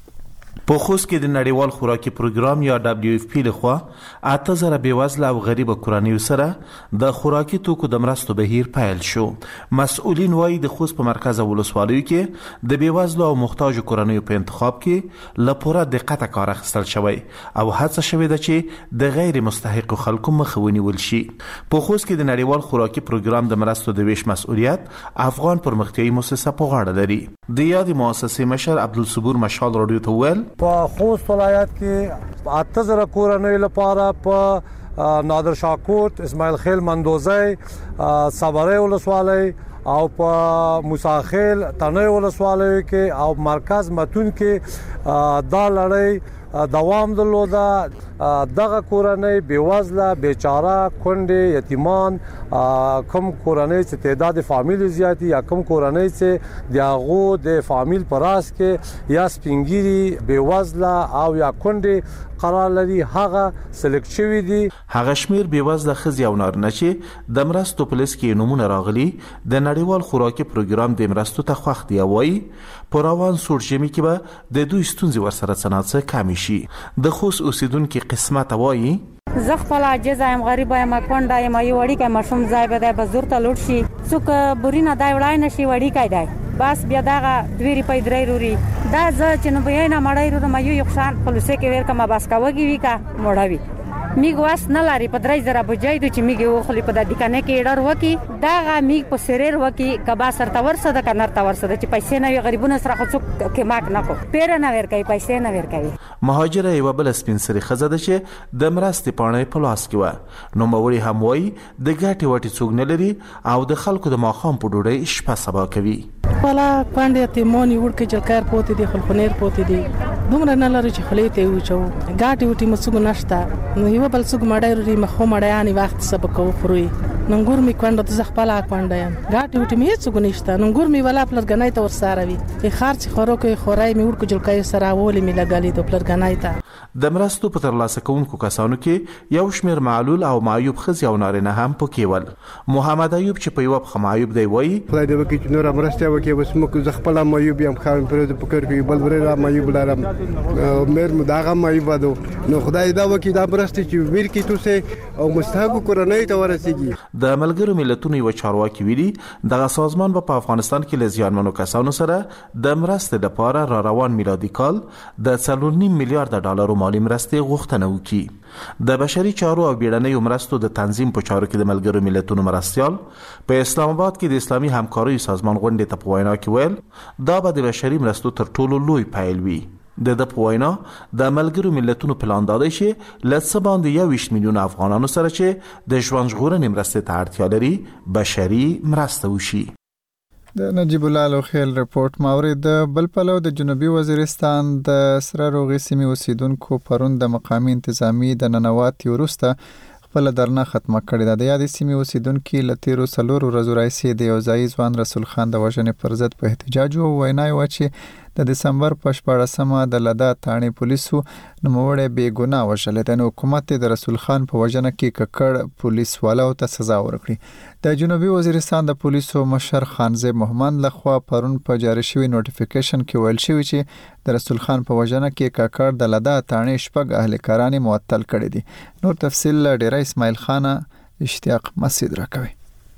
په خوست کې د نړیوال خوراکي پروګرام یا دبليو اف پی لخوا اته زره بېوزله او غریب کورنیو سره د خوراکي توکو د مرستو بهیر پیل شو. مسؤلین وايي د خوست په مرکز او ولسوالیو کې د بېوزله او محتاج کورنیو په انتخاب کې له پوره دقت کار اخیستل شوی او هڅه شوې ده چې د غیر مستحق خلکو مخه ونیول شي. په خوست کې د نړیوال خوراکي پروګرام د مرستو د ویش مسؤلیت افغان پرمختیایي مؤسسه په غاړه لري. د یادې مؤسسې مشر عبدالصبور مشال رادیو ته ویل په خوست ولایت کې اته زره کورنۍ لپاره په نادر شاه کوټ، اسماعیل خیل مندوزی، صبري ولسوالۍ او په موسی خیل تنه ولسوالۍ کې او مرکز متون کې دا لړۍ دوام درلوده. دغه کورنۍ بیوزله، بیچاره، کونډې، یتیمان، کم کورنۍ چې تعداد فامیل زیاتی یا کم کورنۍ چې دغه د فامیل پراس کې یا سپینګيري بیوزله او یا کونډې قرار لري هغه سلیکټ شوی دي. هغه شمیر بیوزله خزي او نارینه چې د مرستو پولیس کې نمونه راغلي د نړیوال خوراکي پروګرام د مرستو ته خوښ دی وایي په روان سورجمی کې به د دوی ستونزې ورسره څنګه کمی شي. د خوست اوسیدونکو قسمت وایي زه خپل عاجز یم، غریب یم، کونډه یم، یو وړي کې مشوم ځای به د بزرګ ته لوټ شي څوک بورینه دای وړای نشي وړي کې دی بس بیا دغه دوی ریپای درې روري دا زه چې نو بیاینه مړای رو ما یو یو خان پولیسه کې ور کما بس کاوږي وی کا مړاوي میګ واس نه لري په درې زره بجای د چې میګ وخلی په د دکانه کې ډر وکی دا غا میګ په سریر وکی کبا سرته ورسه د کنر ته ورسه چې پیسې نه وي غریبونه سره خو څوک کې ماک نه کو پیر نه ور کوي پیسې نه ور کوي. مهاجره یو بل سپینسري خزه ده چې د مرستې پاڼې په لاس کې و نو موري هم وای د ګاټي وټي څوک نه لري او د خلکو د ماخام په ډوډۍ شپه سبا کوي. والا پاندې ته مونږ ورکه جلکار پوتې دي خلخنیر پوتې دي دومره نه لري چې خلې ته وچو ګاټي وټي مسوګ نشته نو یو بل څوک مړای لري مخو مړای وخت سبق وخوري ننګور می کوند د زخپل اکوانډایم ګاټي وټي می څوک نشته ننګور می ولا پلر غنای ته ور سره وي په خرچ خورو کې خورای می ورکه جلکای سره ولې می لګالي د پلر غنای ته. د مرستو په ترلاسه کوونکو کسانو کې یو شمیر معلول او معیوب خزي او نارینه هم پکې ول. محمد ایوب چې په یو په معیوب دی وای خدای دې وکړي چې نور مرسته وکړي بس موږ زخپل معیوب یم خان پر د پکر کې بل ورې را معیوب لارم مېر مداغه معیوب دو نو خدای دا وکړي دا مرسته چې ویر کې توسه او مستحق کورنۍ ته ورسیږي. د ملګرو ملتونو یو چارواکي ویلي دغه سازمان په افغانستان کې لزیانمنو کسانو سره د مرستې لپاره را روان میلادي کال د څلور نیم میلیارډ ډالر مالی مرستې غوښتنه وکړي. د بشري چارو او بیړنیو مرستو د تنظیم په چارو کې د ملګرو ملتونو مرستيال په اسلام آباد کې د اسلامي همکارۍ سازمان غونډې ته په وینا کې ویل دا به د بشري مرستو تر ټولو لوی پیل وي. د د په وینا د ملګرو ملتونو پلان دادی شي لڅ باندې یویشت میلیون افغانانو سره چې د ژوند ژغورنې مرستې ته اړتیا لري بشري مرسته وشي. د نجیب الله لوخیل رپورت ماورید د بل پلو د جنوبي وزیرستان د سره روغې سیمې اوسیدونکو پرون د مقامی انتظامی د ننواتي ورسته خپل درنه ختمه کړې ده. د یادې سیمې اوسیدونکو لتیرو سلور ورځو راځي د یو ځای ځوان رسول خان د وژنې پر ضد په احتجاج او وینای و چې د دسمبر په شپاړسمه د لدا تانې پولیسو نوموړی بې ګناه وژل د حکومت د رسول خان په وژنه کې ککړ پولیس والو ته سزا ورکړي. د جنوبي وزیرستان د پولیسو مشر خانزیب محمد لخوا پرون په جاری شوی نوټیفیکیشن کې ویل شوی چې د رسول خان په وژنه کې ککړ د لدا تانې شپږ اهلکاران معطل کړي دي. نور تفصیل ډیر اسماعیل خان اشتیاق مسعود راکوي.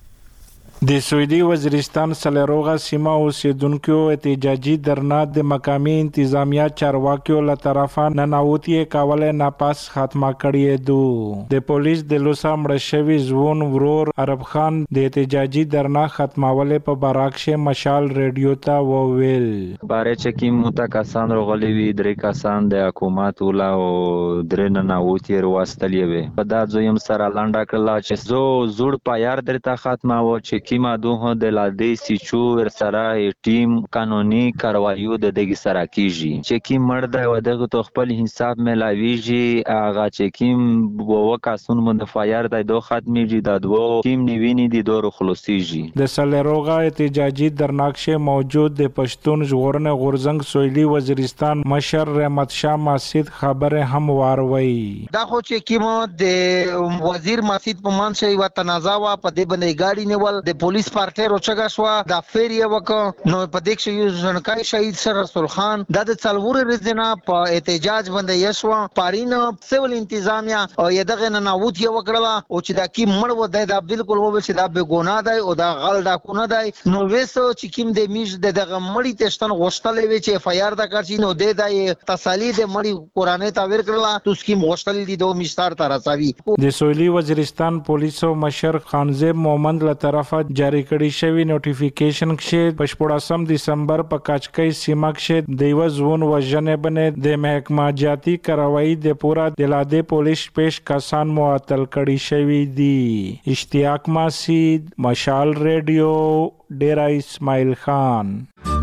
د سویدي وزیرستان سلروغه سیمه اوسیدونکو احتجاجي درنا د مقامی انتظامیه چارواکیو له طرفه ننوتی کول ناپاس ختمه کړی دو. د پولیس د لوسا مړ شوی ځوان ورور عرب خان د احتجاجي درنا ختمول په براکشه مشال ریډیو ته وویل باره چې کی متکسان رغلی وی درې کسان د حکومت ولا او درې ننوتی وروستلې وي په دا ځویم سره لاندې کړل چې زو زوړ پایار درته ختمه و چې کیما دوه د لادې سیچو ور سره ټیم قانوني کاروایو د دغه سره کیږي چې کی مرد او دغه تو خپل حساب ملاویږي هغه چې کیم وو کاسون مدفعار د دوه ختميږي د دوه کیم نیویني د دوه خلاصيږي. د سلروغه احتجاجي درناکشه موجود د پښتون ژغورنې غورزنګ سویلي وزیرستان مشر رحمت شاه مسجد خبره هم واروي دا خو چې کیمو د وزیر مسجد په مان شي و تنازع وا په دې باندې ګاډي نیول د پولیس پارټي روچګه شو د فیری وک نو په دې کې یو ځنکای شهید سر رسول خان د څلور ورځې په احتجاج باندې یشو پارین سیول انتظامیه او یدغه نه نووت یو کړلا او چې دا کی مړ و د بالکل و چې دا به ګناه دی او دا غل دا کو نه دی نو وېسو چې کیم د میش دغه مړی تشتن غوښتلې وی چې فایار دا کړی نو د دای تسلی د مړی قرانه تا ور کړلا تو سکیم غوښتلې دي دوه مشتار تر راځي. د سویلي وزیرستان پولیسو مشر خانزیب محمد له طرفه جاری کړی شوی نوټیفیکیشن کې پښپړاسم دسمبر په کاچکۍ سیمه کې د یو ځوان وژنې باندې د محکمه جاتی کاروایی د پورا دلاده پولیس پیش کسان معطل کړي شوی دي. اشتیاق مسعود مشال ریډیو ډیرا اسماعیل خان.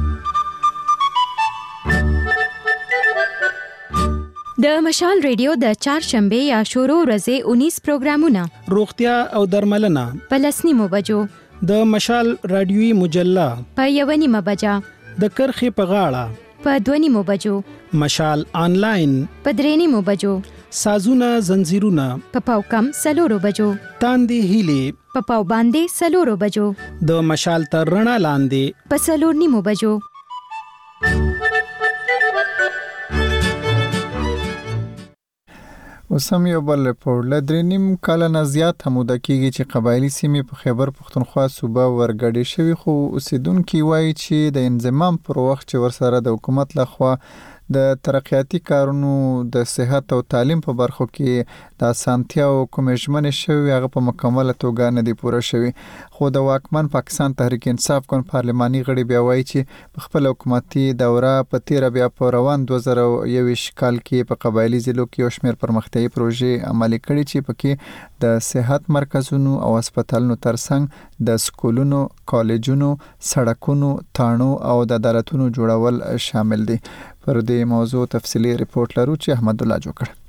د مشال ریډیو د چهارشنبه یا شورو ورځې انیس پروګرامونه روغتیا او درملنه په لسنیمو بجو د مشال رادیوي مجله په یو نیمه بجه د کرخي په غاړه په دوه نیمو بجو مشال آنلاین په درې نیمو بجو سازونه زنجیرونه په پاو کم سلورو بجو تاندې هیلې په پاو باندې سلورو بجو د مشال تر رڼا لاندې په سلور نیمو بجو. اوسم یو بل رپورټ له درې نیم کاله نه زیات هموده کېږي چې قبایلي سیمې په خیبر پښتونخوا صوبه ورګډې شوي خو اوسیدونکي وایي چې د انضمام پر وخت چې ورسره د حکومت لخوا د ترقیاتي کارونو د صحت او تعلیم په برخو کې د اسانتیا او کومې ژمنې شوی هغه په مکمله توګه نه دی پوره شوی. خو د واکمن پاکستان تحریک انصاف ګوند پارلماني غړي بیا وایي چې په خپل حکومتي دوره په تیر بیا په روان دوه زره یوویشت کال کې په قبایلی ضلعو کې یو شمېر پرمختیایي پروژې عملي کړي چې پکې د صحت مرکزونو او هسپتالونو ترڅنګ د سکولونو، کالجونو، سړکونو، تاڼو او د عدالتونو جوړول شامل دي. پر دې موضوع تفصیلی ریپورت لرو چې احمد الله جوړ کړ.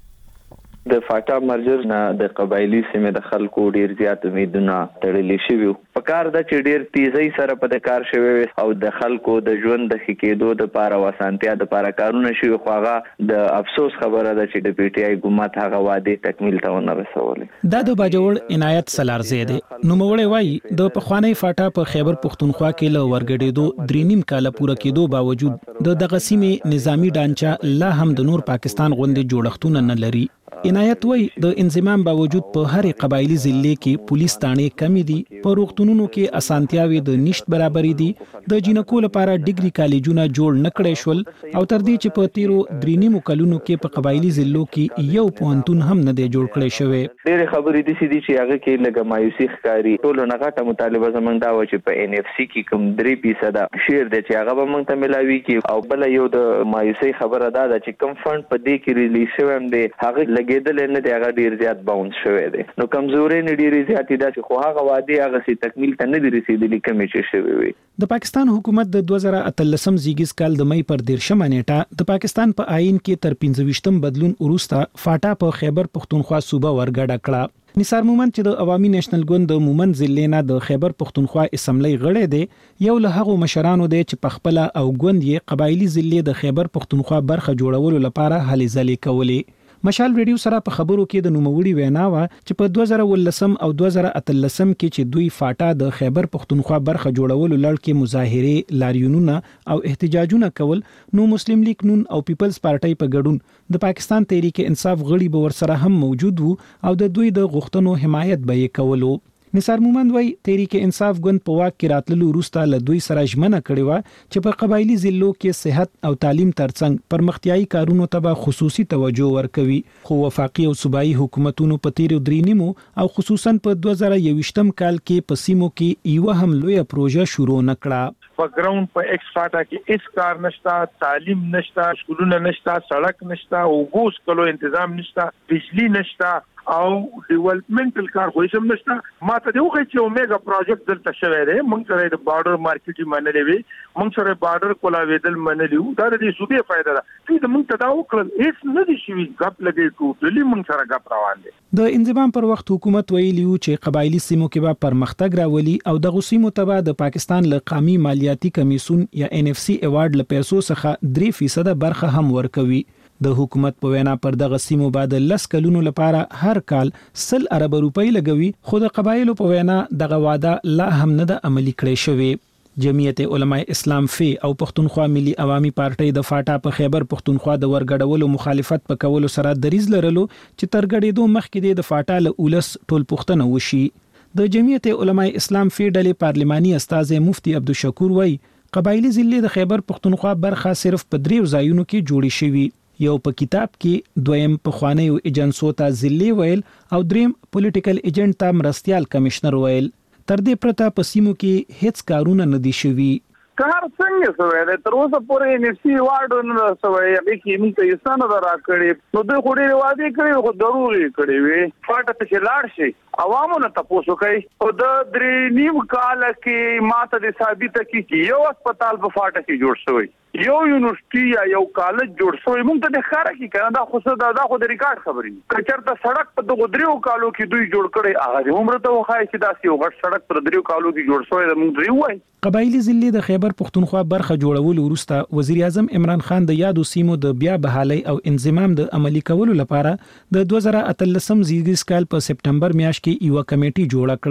د فاټا مرجر نه د قبایلی سیمه د خلکو ډیر زیات امیدونه تړلې شوی په کار د چې ډیر تیزی سره په کار شوی او د خلکو د ژوند د خکېدو د لپاره وسانتیا د لپاره کارونه شوی خو هغه د افسوس خبره ده چې د پی ټ آی حکومت هغه وعده تکمیل ته ونه رسولې. دا د باجوړ عنایت سلارزی دی نو مولوی وای د پخوانی فاټا په خیبر پختونخوا کې له ورګډېدو درې نیم کاله پوره کېدو باوجود د دغه سیمې نظامی ډانچه لا هم د نور پاکستان غوندې جوړښتونه نه لري. عنایت وای د انضمام باوجود په هر قبایلی ضلع کې پولیس تانې کمی دي، په روغتونونو کې اسانتیاوي د نشټ برابرې دي، د جنکو لپاره ډیګري کالجونه جوړ نکړې شول او تر دې چې په تیرو درې نیمو کلونو کې په قبایلی ضلعو کې یو پوهنتون هم نه دی جوړ کړی شوی. ډېر خبرې دي چې هغه کې لږه مایوسي ښکاري. ټول نه غټه مطالبه زمونږ دا و چې په ان اف سی کې کوم درې فیصد شیر دی چې هغه به موږ ته ملاوي کې او بل یو د مایوسي خبره دا ده چې کم فند په دې کې ریلیز شوی هم دی هغه لګیدل نه دی هغه ډیر زیات باونس شوی دی. نو کمزوري نه ډیره زیاتې ده چې خو هغه وعده هغه سي تکمیل ته نه دی رسیدلی کومې چې شوی وي. د پاکستان حکومت د دوه زره اتلسم زیږیز کال د مې پر دیرشمه نیټه د پاکستان په آئین کې تر پنځه ویشتم بدلون وروسته فاټا په خیبر پختونخوا صوبه ورګډه کړه. نثار مومند چې د عوامي نېشنل ګوند د مومند ضلع نه د خیبر پختونخوا اسمبلی غړی دی یو له هغو مشرانو دی چې په خپل او ګوند یې قبایلی ضلع د خیبر پختونخوا برخه جوړولو لپاره هلې ځلې کولې. مشال ریډیو سره په خبرو کې د نوموړي وینا و چې په دوه زره ولسم او دوه زره اتلسم کې چې دوی فاټا د خیبر پختونخوا برخه جوړولو لړ کې مظاهره، لاریونونه او احتجاجونه کول نو مسلم لیگ نون او پیپلز پارټي په ګډون د پاکستان تحریک انصاف غړي به ورسره هم موجود وو او د دوی د غوښتنو حمایت به یې کولو. نثار مومند وای تحریک انصاف ګوند په واک کې راتللو وروسته له دوی سره ژمنه کړې و چې په قبایلی ضلعو کې صحت او تعلیم ترڅنګ پرمختیایي کارونو ته به خصوصي توجه ورکوي. خو وفاقي او صوبایي حکومتونو په تیرو درې نیمو او خصوصا په دوه زره یوویشتم کال کې په سیمو کې یو هم لویه پروژه شروع نکړه. په ګراوند په ایکس فاټا کې هیڅ کار نشته، تعلیم نشته، سکولونه نشته، سړک نشته، اوبو سکلو تنظیم نشته، بجلی نشته او ډیولپمنټل کار خو هیڅ نشته. ما ته دی وخت چې اومېګا پروجیکټ دلته شوی دی، موږ سره د بارډر مارکیټ منلې وي، موږ سره بارډر کولاویدل منلې وو. دا د دې صوبې فائدہ ده چې موږ ته دا وکړل هیڅ نه دي شوی. غپ لګې ټوټلی موږ سره غپ روان دي. د انضمام پر وخت حکومت ویلی و چې قبایلی سیمو کې به پرمختګ راولي او د غسیمو تبع د پاکستان له قومي مالیاتي کمیسون یا ان اف سی ایوارډ له پیسو څخه درې فیصد برخه هم ورکوي. د حکومت په وینا پر دغه سیمو بعد لس کلونو لپاره هر کال سل ارب روپۍ لګوي خو د قبایلو په وینا دغه وعده لا هم نه د عملی کړی شوی. جمعیت علماء اسلام فی او پښتونخوا ملي عوامي پارټي د فاټا په خیبر پښتونخوا د ورګډولو مخالفت په کولو سره دریز لرلو چې ترګړېدو مخکې د فاټا له اولس ټول پښتنه وشي. د جمعیت علماء اسلام فی ډلې پارلماني استاذ مفتی عبدالشکور وای قبایلی ضلع د خیبر پښتونخوا برخه صرف په دریو ځایونو کې جوړی شوی. یو په کتاب کې، دویم په خوانیو ایجنسو ته ضلع ویل او دریم پولیټیکل ایجنټ ته مرستیال کمشنر ویل. تر دې پرته په سیمو کې هیڅ کارونه نه دي شوي. کار څنګه شوی دی تر اوسه پورې ان اف سی ایوارډ نه شوی. هغه کې موږ ته یې ستنه راکړې نو دوی خو ډېرې وعدې کړې خو ضروري کړې وي. فاټا ته چې لاړ شي عوامو نه تاسو کوي او د درې نیم کال کې ماته د ثابته کې چې یو هسپتال په فاټا کې جوړ شوی، یو یونیورسيټي یا یو کالج جوړ شوی. موږ ته د ښار کې کنه دا خو څه دا خو د ریکارډ خبرې کچرته سړک په دغه دریو کالو کې دوی جوړ کړي هغه عمر ته وخای چې دا یو غټ سړک پر دریو کالو کې جوړ شوی د موږ دی وای. قبایلی ضلع د خیبر پښتونخوا برخه جوړولو وروسته وزیر اعظم عمران خان د یادو سیمو د بیا بحالي او انضمام د عملی کولو لپاره د دوه زره اتلسم زیږیز کال په سپټمبر میاشت کې یو کمیټي جوړ کړه.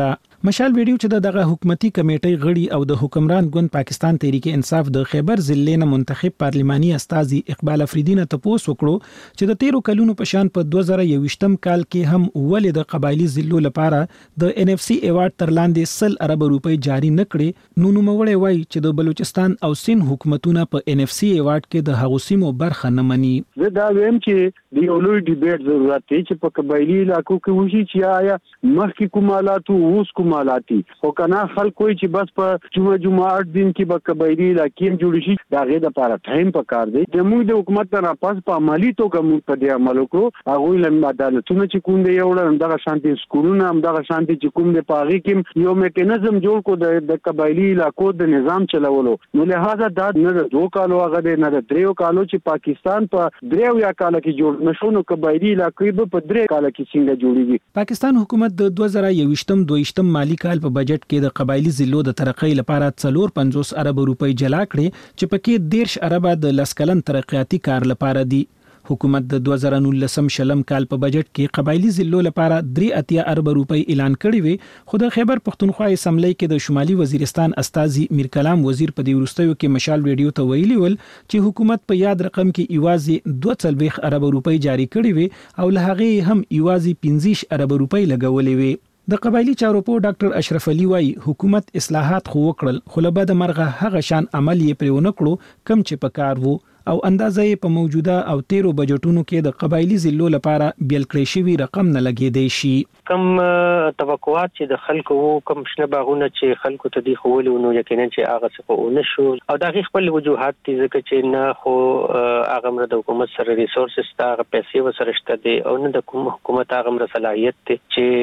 مشال ویډیو چې دغه حکومتي کمیټې غړي او د حکمران ګوند پاکستان تحریک انصاف د خیبر ضلع نه منتخب پارلماني استاذي اقبال افریدی نه تاسو وکړو چې د تیرو کلونو په شان په دوه زره یوویشتم کال کې هم ولې د قبایلی ضلعو لپاره د ان اف سی ایوارډ تر لاندې سل ارب روپۍ جاری نکړي. نو نوموړی وایي چې د بلوچستان او سند حکومتونه په ان اف سی ایوارډ کې د هغو سیمو برخه نه مني. زه دا وایم چې د یو لوی ډیبیټ ضرورت دی چې په قبایلی علاقو کې وشي چې آیا مخکې کومالاتو اوس کومالاتي خو کنه خلک کوئی چې بس په جمعه جمعه اټ دن کې به قبایلی علاقې جوړ شي دا غي د لپاره ټایم پکار دی. زموږ د حکومت نه پاس په عملی توګه موږ په دې عمل وکړو. هغه لم عدالتونه چې کوم دی یو دغه شانتي سکولونه هم دغه شانتي چې کوم دی پاغي کې یو میکانیزم جوړ کو د قبایلی علاقو د نظام چلولو. نو لہذا دا نه د دوه کالو هغه نه د دریو کالو چې پاکستان په دریو یا کال کې جوړ نشو نو قبایلی علاقې په درې کال کې څنګه جوړیږي. پاکستان حکومت د دوه زره یوویشتم دویشتم مالی کال په بجټ کې د قبایلی ضلعو د ترقۍ لپاره څلور پنځوس ارب روپۍ جلا کړې چې پکې دیرش ارب د لسکلن ترقیاتي کار لپاره دي. حکومت د دوه زره نولسم شلم کال په بجټ کې قبایلی ضلعو لپاره درې اتیا ارب روپۍ اعلان کړی وي. خو د خیبر پښتونخوا اسمبلی کې د شمالي وزیرستان استاذي میر کلام وزیر په دې وروستیو کې مشال ویډیو ته ویلي ول چې حکومت په یاد رقم کې ایوازي دوه څلوېښت ارب روپۍ جاری کړی وي او له هغې هم ایوازي پنځه ارب روپۍ لګولې وي. د قبایلی چارو په ډاکټر اشرف علي وايي حکومت اصلاحات خو وکړل خو له بده مرغه هغه شان عمل یې پرې ونه کړو کم چې پکار وو او اندازې په موجوده او تیرو بجټونو کې د قبایلی ضلعو لپاره بیل کړی شوی رقم نه لګیدای شي. کم توقعات چې د خلکو وو کم شنه باغونه چې خلکو ته دی خولو نو یقینا چې هغه څه په نشو او دا غي خپل وجوهات دي ځکه چې نه خو هغه مر د حکومت سره ریسورسز تا هغه پیسې وسره شته دي او نه د حکومت هغه مر صلاحیت دي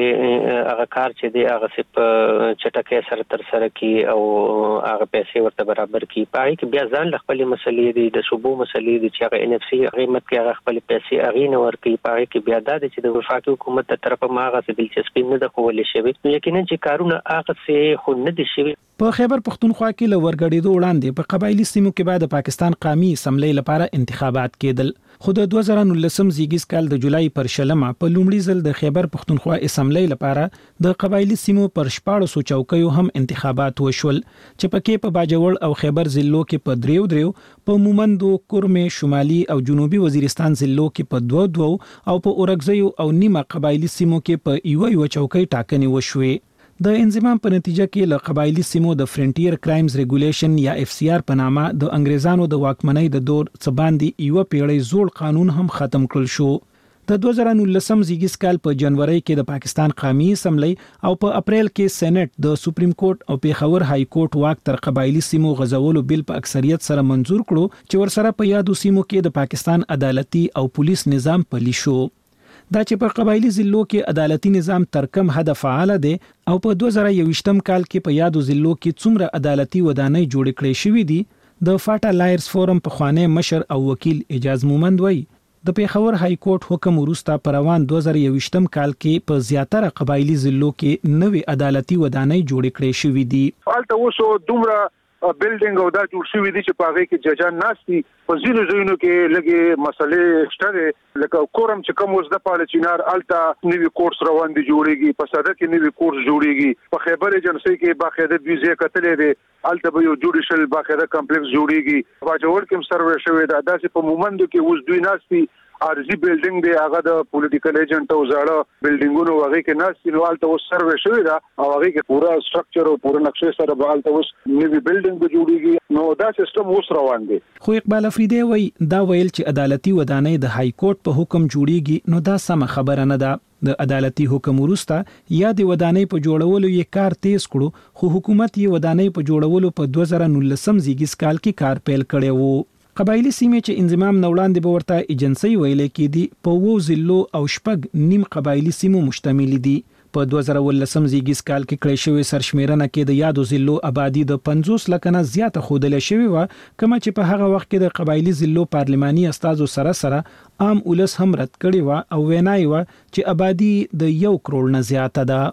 چې هغه کار چې دی هغه سپ چټکه سره تر سره کی او هغه پیسې ورته برابر کی پای کې بیا ځان خپل مسلې دي د شوبو مسلې دي چې هغه ان اف سی قیمت کې هغه خپل پیسې اغینه ورکي پای کې بیا د چې د وفاقي حکومت تر طرفه ماغه دلچسپي نه د کولې شوی نو یقینا چې کارونه هغه څه خو نه دي شوی. په خیبر پښتونخوا کې ل ورګړېدو وړاندې په قبایلی سیمو کې بعد پاکستان قومي اسمبلی لپاره انتخابات کېدل. خو د دوه زره نولسم زیږیز کال د جولای پر شلمه په لومړي ځل د خیبر پښتونخوا اسمبلی لپاره د قبایلی سیمو پر شپاړسو چوکیو هم انتخابات وشول چې پکې په باجوړ او خیبر ضلعو کې په دریو دریو په مومندو کورمه شمالي او جنوبي وزیرستان ضلعو کې په دوه دوه او په اورګزیو او نیمه قبایلی سیمو کې په یو یو چوکۍ ټاکنې وشوې. د انضمام په نتیجه کې له قبایلی سیمو د فرنټیر کرایمز ریګولیشن یا اف سی آر په نامه د انګریزانو د واکمنۍ د دور څخه باندې یو پیړۍ زوړ قانون هم ختم کړل شو. د دوه زره نولسم زیږیز کال په جنوري کې د پاکستان قومي اسمبلی او په اپریل کې سېنات د سپریم کورټ او پیښور های کورټ واک تر قبایلی سیمو غزولو بل په اکثریت سره منزور کړو چې ورسره په یادو سیمو کې د پاکستان عدالتي او پولیس نظام پلی شو. دا چې په قبایلی ضلعو کې عدالتي نظام تر کم حد فعال دی او په دوه زره یوویشتم کال کې په یادو ضلعو کې څومره عدالتي ودانۍ جوړ کړې شوې دي د فاټا لایرز فورم په خوانه مشر او وکیل اجاز مومند وایي د پیښور های کورټ حکم وروسته پر روان دوه زره یوویشتم کال کې په زیاتره قبایلی ضلعو کې نوې عدالتي ودانۍ جوړ کړې شوې دي. حالت اوسو دومره بلډینګ او دا جوړ شوی دي چې پاغه کې ججان ناشتي په ځینو ځینو کې لګي مسلې شته لکه کورم چې کوم وز د پالچینار التا نوی کورس روان دي جوړيږي په صدر کې نوی کورس جوړيږي په خیبر ایجنسی کې باقاعده ویزه کتلې دي التا به یو جوډیشل باقاعده کمپلیکس جوړيږي باجوړ کې سروې شوی دا داسې په مومندو کې وز دوی ناشتي ارزي بلډینګ دی هغه د پولیټیکل ایجنټ او زړه بلډینګونو هغه کې ناس نیوالته اوس سروې شوی دا او هغه کې پورا سټرکچر او پورا نقشې سره بالته اوس نوی بلډینګ جوړیږي نو دا سیستم اوس روان دی. خو اقبال افریدی وایي دا ویل چې عدالتي ودانۍ د های کورټ په حکم جوړیږي نو دا سم خبره نه ده. د عدالتي حکم وروسته یا د ودانۍ په جوړولو یې کار تیز کړو خو حکومت یې ودانۍ په جوړولو په دوه زره نولسم زیږیز کال کې کار پیل کړی وو. قبایلی سیمې چې انضمام نوړاندې به ورته ایجنسی ویلې کېدي په وو ضلعو او شپږ نیم قبایلی سیمو مشتمل دي. په دوه زره ولسم زیږیز کال کې کړی شوی سرشمیرنه کې د یادو ضلعو آبادی د پنځوس لکه نه زیاته ښودل شوې وه کومه چې په هغه وخت کې د قبایلی ضلعو پارلماني استازو سره سره عام ولس هم رد کړی وه او وینا یې وه چې آبادی د یو کروڑ نه زیاته ده.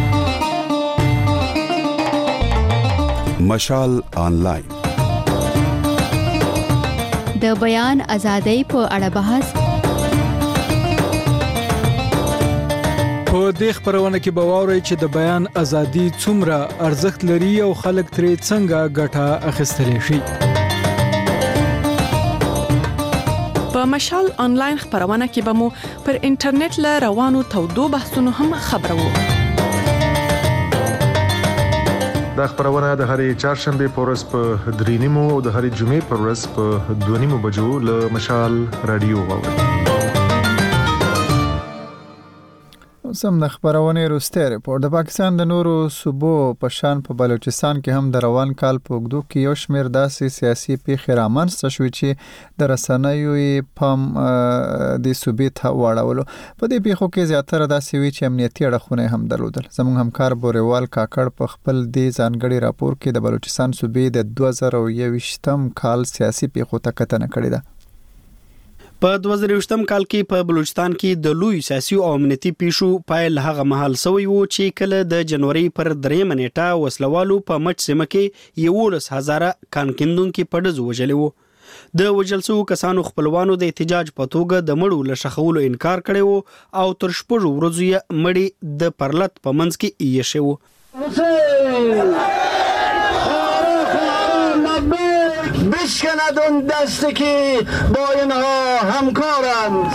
مشال آنلاین د بیان ازادۍ په اړه بحث په دې خبرونه کې به واورئ چې د بیان ازادي څومره ارزښت لري او خلک ترې څنګه ګټه اخیستلی شي. په مشال آنلاین خبرونه کې به مو پر انټرنیټ له روانو تودو بحثونو هم خبرو. دا خبرونه د هرې چهارشنبه په ورځ په درې نیمو او د هرې جمعې په ورځ په دوه نیمو بجو له مشال رادیو واورئ. سم د خبرونه روسته ریپورت د پاکستان د نورو صوبو په شان په بلوچستان کې هم د روان کال په وګړو کې یو شمېر داسې سیاسي پیښې رامنځته شوې چې د رسنیو پام د صوبې ته واړولو. په دې پیښو کې زیاتره داسې وی چې امنیتي اړخونه هم درلودل. زموږ همکار بوریوال کاکړ په خپل د ځانګړي راپور کې د بلوچستان صوبې د دوه زره یوویشتم کال سیاسي پیښو ته کتنه کړې ده. په دوه زره یوویشتم کال کې په بلوچستان کې د لوی سیاسي او امنیتي پیښو پایل هغه مهال سوی وو چې کله د جنوري پر درېمه نیټه وسلوالو په مټ سیمه کې یوولس هزاره کانکندونکو په ډز وژلي وو. د وژل شوو کسانو خپلوانو د احتجاج په توګه د مړو له شخولو انکار کړی وو او تر شپږو ورځو یې مړی د پرلط په منځ کې ایښی وو. بشکند اون دستی که با اینها همکارند.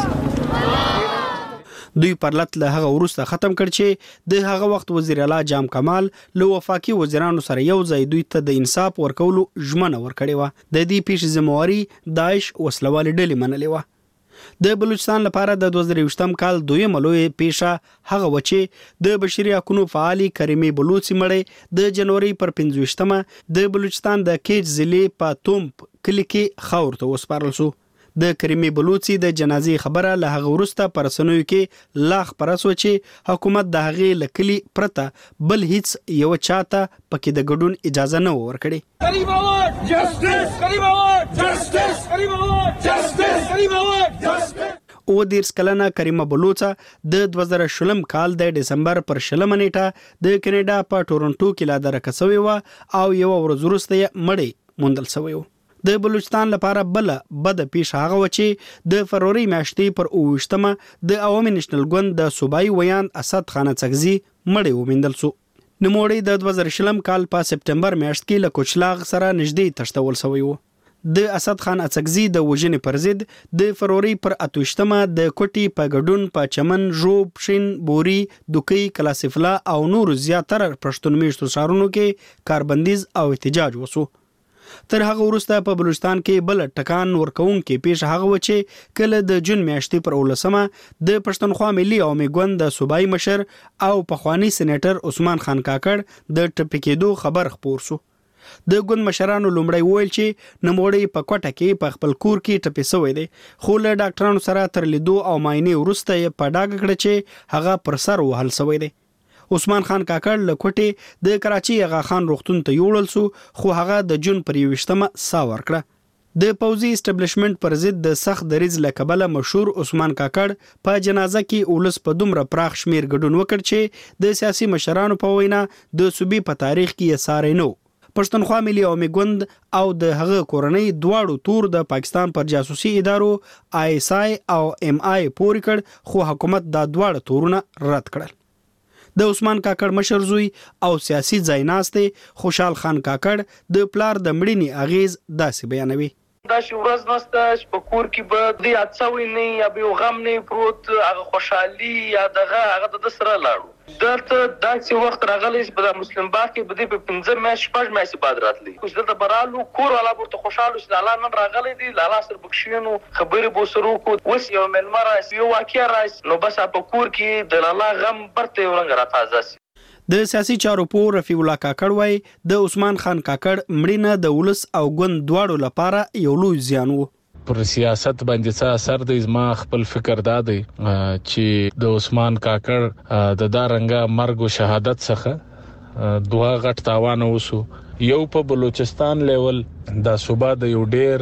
دوی پرلط له هغه وروسته ختم کړ چې د هغه وخت وزیر اعلی جام کمال له وفاقي وزیرانو سره یو ځای دوی ته د انصاف ورکولو ژمنه ورکړې و. د دې پیښې ذمہواري داعش وسلوالې ډلې منلې و. د بلوچستان لپاره د دوه زره یوویشتم کال دویمه لوی پیښه هغه و چې د بشري حقوقو فعالي کریمي بلوچي مړې د جنوري پر پنځوستمه د بلوچستان د کیج ضلع په تومپ کلی کې خاور ته وسپارل شو. د کریمي بلوچي د جنازې خبره له هغه وروسته پر رسنیو کې لاخ پرسو چې حکومت د هغې لکلي پرته بل هیڅ یو چاته پکې د ګډون اجازه نه ورکړي. کریم آباد جسټس، کریم آباد جسټس، کریم آباد جسټس، کریم آباد جسټس. او دیرس کلنه کریمه بلوچا د دوه زره شلم کال د ډسمبر پر شلمه نیټه د کینیډا په ټورنټو کې لا درکه شوې و او یو ورځ وروسته مړی موندل شوی و. د بلوچستان لپاره بل بد پیښه هغه و چې د فروری میاشتې پر اوویشتمه د عوامي نېشنل ګوند د صوبایي ویاند اسد خان اڅکزي مړی ومندل شو. نوموړی د دوه زره شلم کال په سپټمبر میاشت کې له کوچلاغ سره نږدې تښتول شوی و. د اسد خان اڅکزي د وژنې پر ضد د فروری پر اتوشتمه د کوټي په ګډون په چمن، ژوب، شین، بوري، دوکۍ، کلاسفلا او نور زیاتره پښتون میشتو ښارونو کې کاربندیز او احتجاج وشو. تر هغه وروسته په بلوچستان کې بل ټکان ورکوونکې پیښه هغه و چې کله د جون میاشتې پر اولسمه د پښتونخوا ملي عوامي ګوند د صوبایي مشر او پخوانی سېنیټر عثمان خان کاکړ د ټپکېدو خبر خپور شو. د ګوند مشرانو لومړی ویل چې نوموړی په کوټه کې په خپل کور کې ټپې شوی دی، خو له ډاکټرانو سره تر لیدو او معاینې وروسته یې په ډاګه کړه چې هغه پر سر وهل شوی دی. عثمان خان کاکړ له کوټې د کراچي اغا خان روغتون ته یوړل شو، خو هغه د جون پر یوویشتمه ساه ورکړه. د پوځي اسټابلیشمنت پر ضد د سخت دریځ له کبله مشهور عثمان کاکړ په جنازه کې اولس په دومره پراخ شمیر ګډون وکړ چې د سیاسي مشرانو په وینا د صوبې په تاریخ کې یې ساری نه و. پښتونخوا ملي عوامي ګوند او د هغه کورنۍ دواړو تور د پاکستان پر جاسوسي ادارو آی اس آی او ایم آی پورې کړ، خو حکومت دا دواړه تورونه رد کړل. د عثمان کاکړ مشر زوی او سیاسي ځایناسته خوشحال خان کاکړ د پلار د مړینې اغیز داسې بیانوي. دا چې ورځ نسته چې په کور کې به د اڅوي نه یا به غم نه پروت، هغه خوشحالي یا دغه هغه د سره لاړو. دلته داسې وخت راغلی چې په مسلم باغ کې به د پنځه میاشتې شپږ میاشتې بعد راتلی، خو دلته برالو کور والا ورته خوشاله چې الله نن راغلی دی، لالا سره بخښینو خبرې بو سره کو وس یو ملما راځي یو واقعیا راځي، نو بس په کور کې د لالا غم برته ورنګ را تازه سي. د سیاسي چارو پور رفیع الله کاکړ وای د عثمان خان کاکړ مړینه د ولس او ګوند دواړو لپاره یو لوی زیان وو. پر سیاست باندې څه اثر دی زما خپل فکر دا دی چې د عثمان کاکړ د دارنګه مرګ او شهادت څخه دوه غټ تاوان وسو. یو په بلوچستان لیول د صوبا د یو ډیر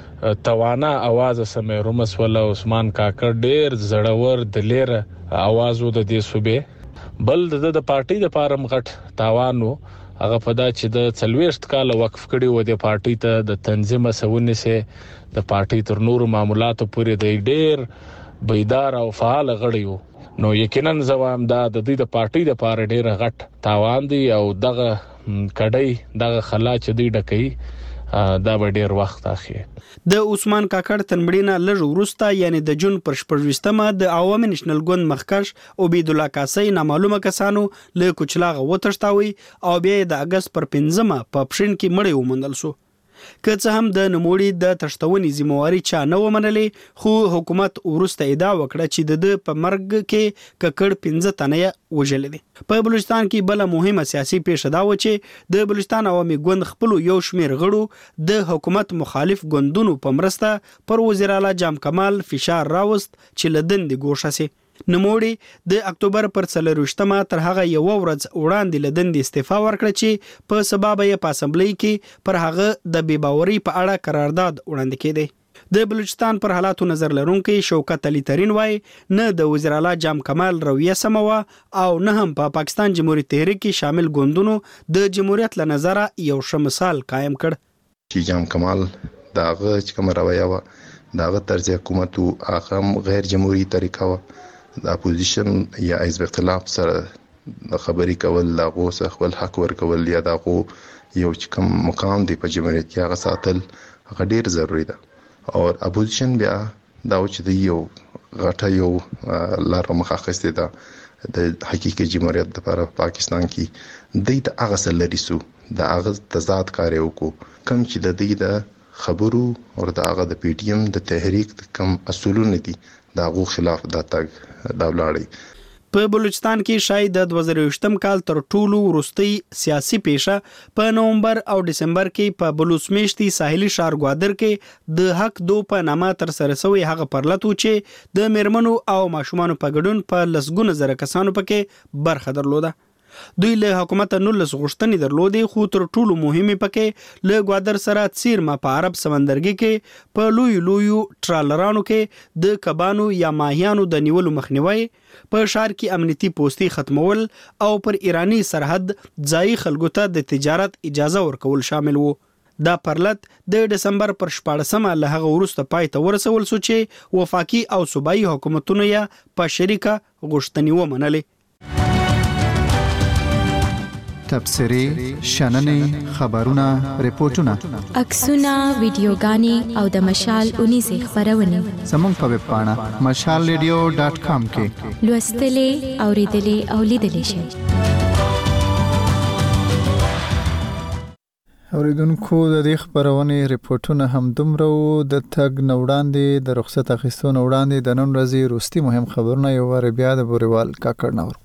توانا आवाज سمې رومس ولا عثمان کاکړ ډیر زړور دلیر आवाज و د دې صوبې، بل د د پارټي د پارم غټ تاوان وو هغه په دا چې د څلويشت کال وقف کړي و د پارټي ته د تنظیم سونه سه د پارټي تر نور معاملاتو پورې د ډیر بیدار او فعال غړي وو نو یقینا زوام دا د دې د پارټي د پاره ډیر غټ تاوان دی او دغه کډی دغه خلا چې دی ډکې دا به ډیر وخت اخی د عثمان کاکړ تنبړینا لږ ورسته یعنی د جون پر شپږمه د عوامي نېشنل ګوند مخکش عبید الله کاسي نامعلومه کسانو له کوچلاغه وتښتاوي او بیا د اگست پر پنځمه په پښین کې مړی ومندل شو. که څه هم د نوموړي د تشتونی ذمہواری چا نه ومنلې خو حکومت ورسته ادعا وکړه چې د په مرګ کې ککړ پنځه تنه وژل دي. په بلوچستان کې بل مهمه سیاسي پیښه دا و چې د بلوچستان عوامي ګوند خپل یو شمیر غړو د حکومت مخالف ګوندونو په مرسته پر وزیر اعلی جام کمال فشار راوست چې لدن دی ګوښه سي. نوموړي د اکتوبر پر څلرویشتمه تر هغه یو ورځ وړاندې لدن دی استعفا ورکړه چې په سبب یې په اسمبلی کې پر هغه د بې باورۍ په اړه قرارداد وړاندې کړي. د بلوچستان پر حالاتو نظر لرونکي شوکت علي ترين وای نه د وزیر اعلی جام کمال رویه سموا او نه هم په پا پاکستان جمهوریت تحریک کې شامل ګوندونو د جمهوریت له نظر یو ښه مثال قائم کړ. چې جام کمال داغه چې کوم رویه و داغه طرز حکومت او هغه غیر جمهوریت طریقه و د اپوزیشن یا حزب اختلاف سره د خبرې کول لاغو سره خپل حق ورکول یا داغو یو کوم مقام دی په جمهوریت کې هغه ساتل هغه ډیر ضروری ده او اپوزیشن بیا دا چې دی یو غټه یو لار مخاخسته ده د حقیقي جمهوریت لپاره پاکستان کې د دې هغه سره لري سو د هغه تضاد کار یو کو کم چې د دې د خبرو او د هغه د پی ټی ایم د تحریک کم اصولونه دي داغو خلاف دا تک دا ولاړی. په بلوچستان کې شاید د دوه زره یوولسم کال تر ټولو وروستۍ سیاسي پیښه په نومبر او دسمبر کې په بلوچ میشتي ساحلي ښار ګوادر کې د حق دو په نامه تر سره شوی هغه پرلتو چې د میرمنو او ماشومانو په ګډون په لسګونه زره کسانو پکې برخه درلوده. دوی له حکومت نولس غوښتنې درلودې خو تر ټولو مهمه پکې له ګوادر سره څیرمه په عرب سمندرګي کې په لوی لوی ټرالرانو کې د کبانو یا ماهیانو د نیولو مخنیوي په ښار کې امنیتي پوسټي ختمول او پر ایرانی سرحد ځای خلکو ته د تجارت اجازه ورکول شامل وو. دا پرلت د دسمبر پر شپاړسمه له هغه وروسته پای ته ورسول شو چې وفاقي او صوبایي حکومتونو یې په شریکه غوښتنې ومنلې. تبصری، شننې، خبرونه، ریپورتونه، عکسونه، ویډیوګانې او د مشال اونیزه خبرونه زموږ په ویب پاڼه مشال ریډیو ډاټ کام کې لوستلې، اوریدلې او لیدلې شئ. اوریدونکو د دې خبرونې ریپورتونه هم دومره د تګ نوړاندې د رخصت اخیستو نوړاندې د نن ورځې روستي مهم خبرونه یو ور بیا د بوریوال کاکړ نور.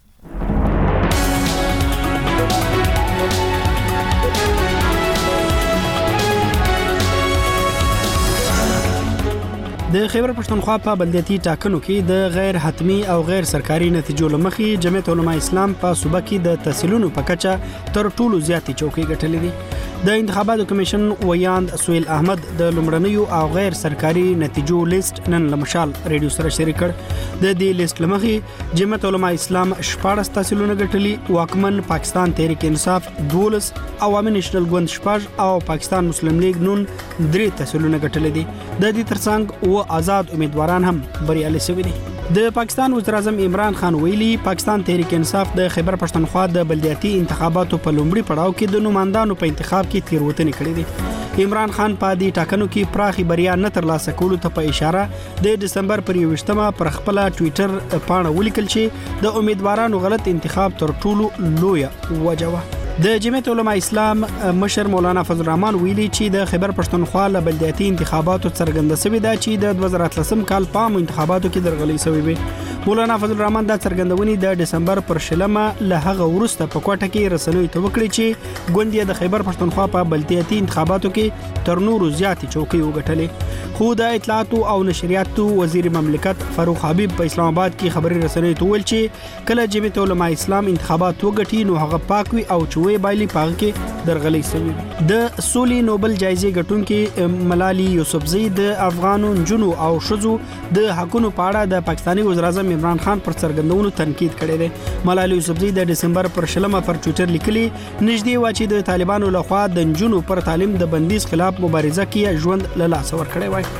د خیبر پښتونخوا په بلدیاتي ټاکنو کې د غیر حتمی او غیر سرکاري نتیجو لمخې جمعیت علماء اسلام په صوبه کې د تحصیلونو په کچه تر ټولو زیاتې چوکۍ ګټلې دي. د انتخاباتو کمیشن ویاند سویل احمد د لومړنیو او غیر سرکاري نتیجو لیست نن لمشال ریډیو سره شریک کړ. د دې لیست لمخې جمعیت علماء اسلام شپږ تحصیلونه ګټلي، واکمن پاکستان تحریک انصاف دولس، عوامي نېشنل ګوند شپږ او پاکستان مسلم لیگ نون درې تحصیلونه ګټلي دي. د دې ترڅنګ و آزاد امیدواران هم بریالي شوي دي. د پاکستان وزیر اعظم عمران خان ویلي پاکستان تحریک انصاف د خیبر پښتونخوا د بلدیاتي انتخاباتو په لومړي پړاو کې د نوماندانو په انتخاب کې تیروتنې کړې دي. عمران خان په دې ټاکنو کې پراخي بریا نه ترلاسه کولو ته په اشاره د دسمبر پر یوویشتمه پر خپل ټوئیټر پاڼه ولیکل چې د امیدوارانو غلط انتخاب تر ټولو لویه وجه وه. د جمعیت علماء اسلام مشر مولانا فضل الرحمن ویلي چې د خیبر پښتونخوا له بلدیاتي انتخاباتو څرګنده شوې ده چې د دوه زره اتلسم کال په عامو انتخاباتو کې درغلي شوې وي. مولانا فضل الرحمن دا څرګندونې د دسمبر پر شلمه له هغه وروسته په کوټه کې رسنیو ته وکړي چې ګوند د خیبر پښتونخوا په بلدیاتي انتخاباتو کې تر نورو زیاتې چوکۍ وګټلې. خو د اطلاعات او نشریاتو وزیر مملکت فاروق حبیب په اسلام آباد کې خبري رسنیو ته ویل چې کله جمعیت علماء اسلام انتخابات وګټي نو هغه پاک وي او چې وی بایلی پاغ کې درغلي شوی. د سولې نوبل جایزې ګټونکې ملالي یوسفزۍ د افغانو جنو او شذو د حقونو په اړه د پاکستاني وزیر اعظم عمران خان پر څرګندونو تنقید کړی دی. ملالي یوسفزۍ د دسمبر پر شلمه پر ټوئیټر لیکلي نږدې و چې د طالبانو لخوا د جنو پر تعلیم د بندیز خلاف مبارزه کې ژوند له لاسه ورکړی وای.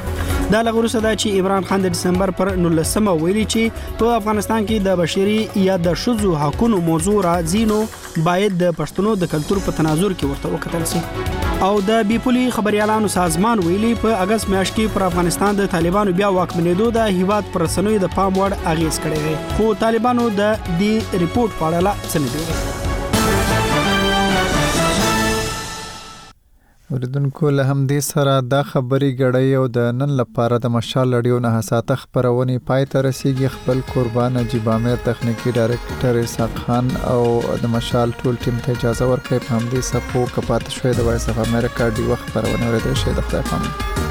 دا لغورسه دا چې عمران خان د دسمبر پر نولسمه ویلي چې په افغانستان کې د بشري یا د شذو حقوقو موضوع راځي نو باید د پښتنو د کلچر په تناظر کې ورته وکتل شي. او د بیپولي خبريالانو سازمان ویلي په اگست میاشت کې پر افغانستان د طالبانو بیا واکمنېدو د هیواد پر رسنیو د پام وړ اغیز کړی دی، خو طالبانو د دې ریپورت په اړه څه نه دی. اوریدونکو له همدې سره دا خبري غړی او د نن لپاره د مشال لړیو نه حساسه خبرونه پای ته رسیدي. خپل قربان نجیب عامر تخنیکی ډایرکټر اسحاق خان او د مشال ټول ټیم ته اجازه ورکړي. په همدې سپو کپات شوې د وایس اف امریکا دی وخت خبرونه ورته شه د خپل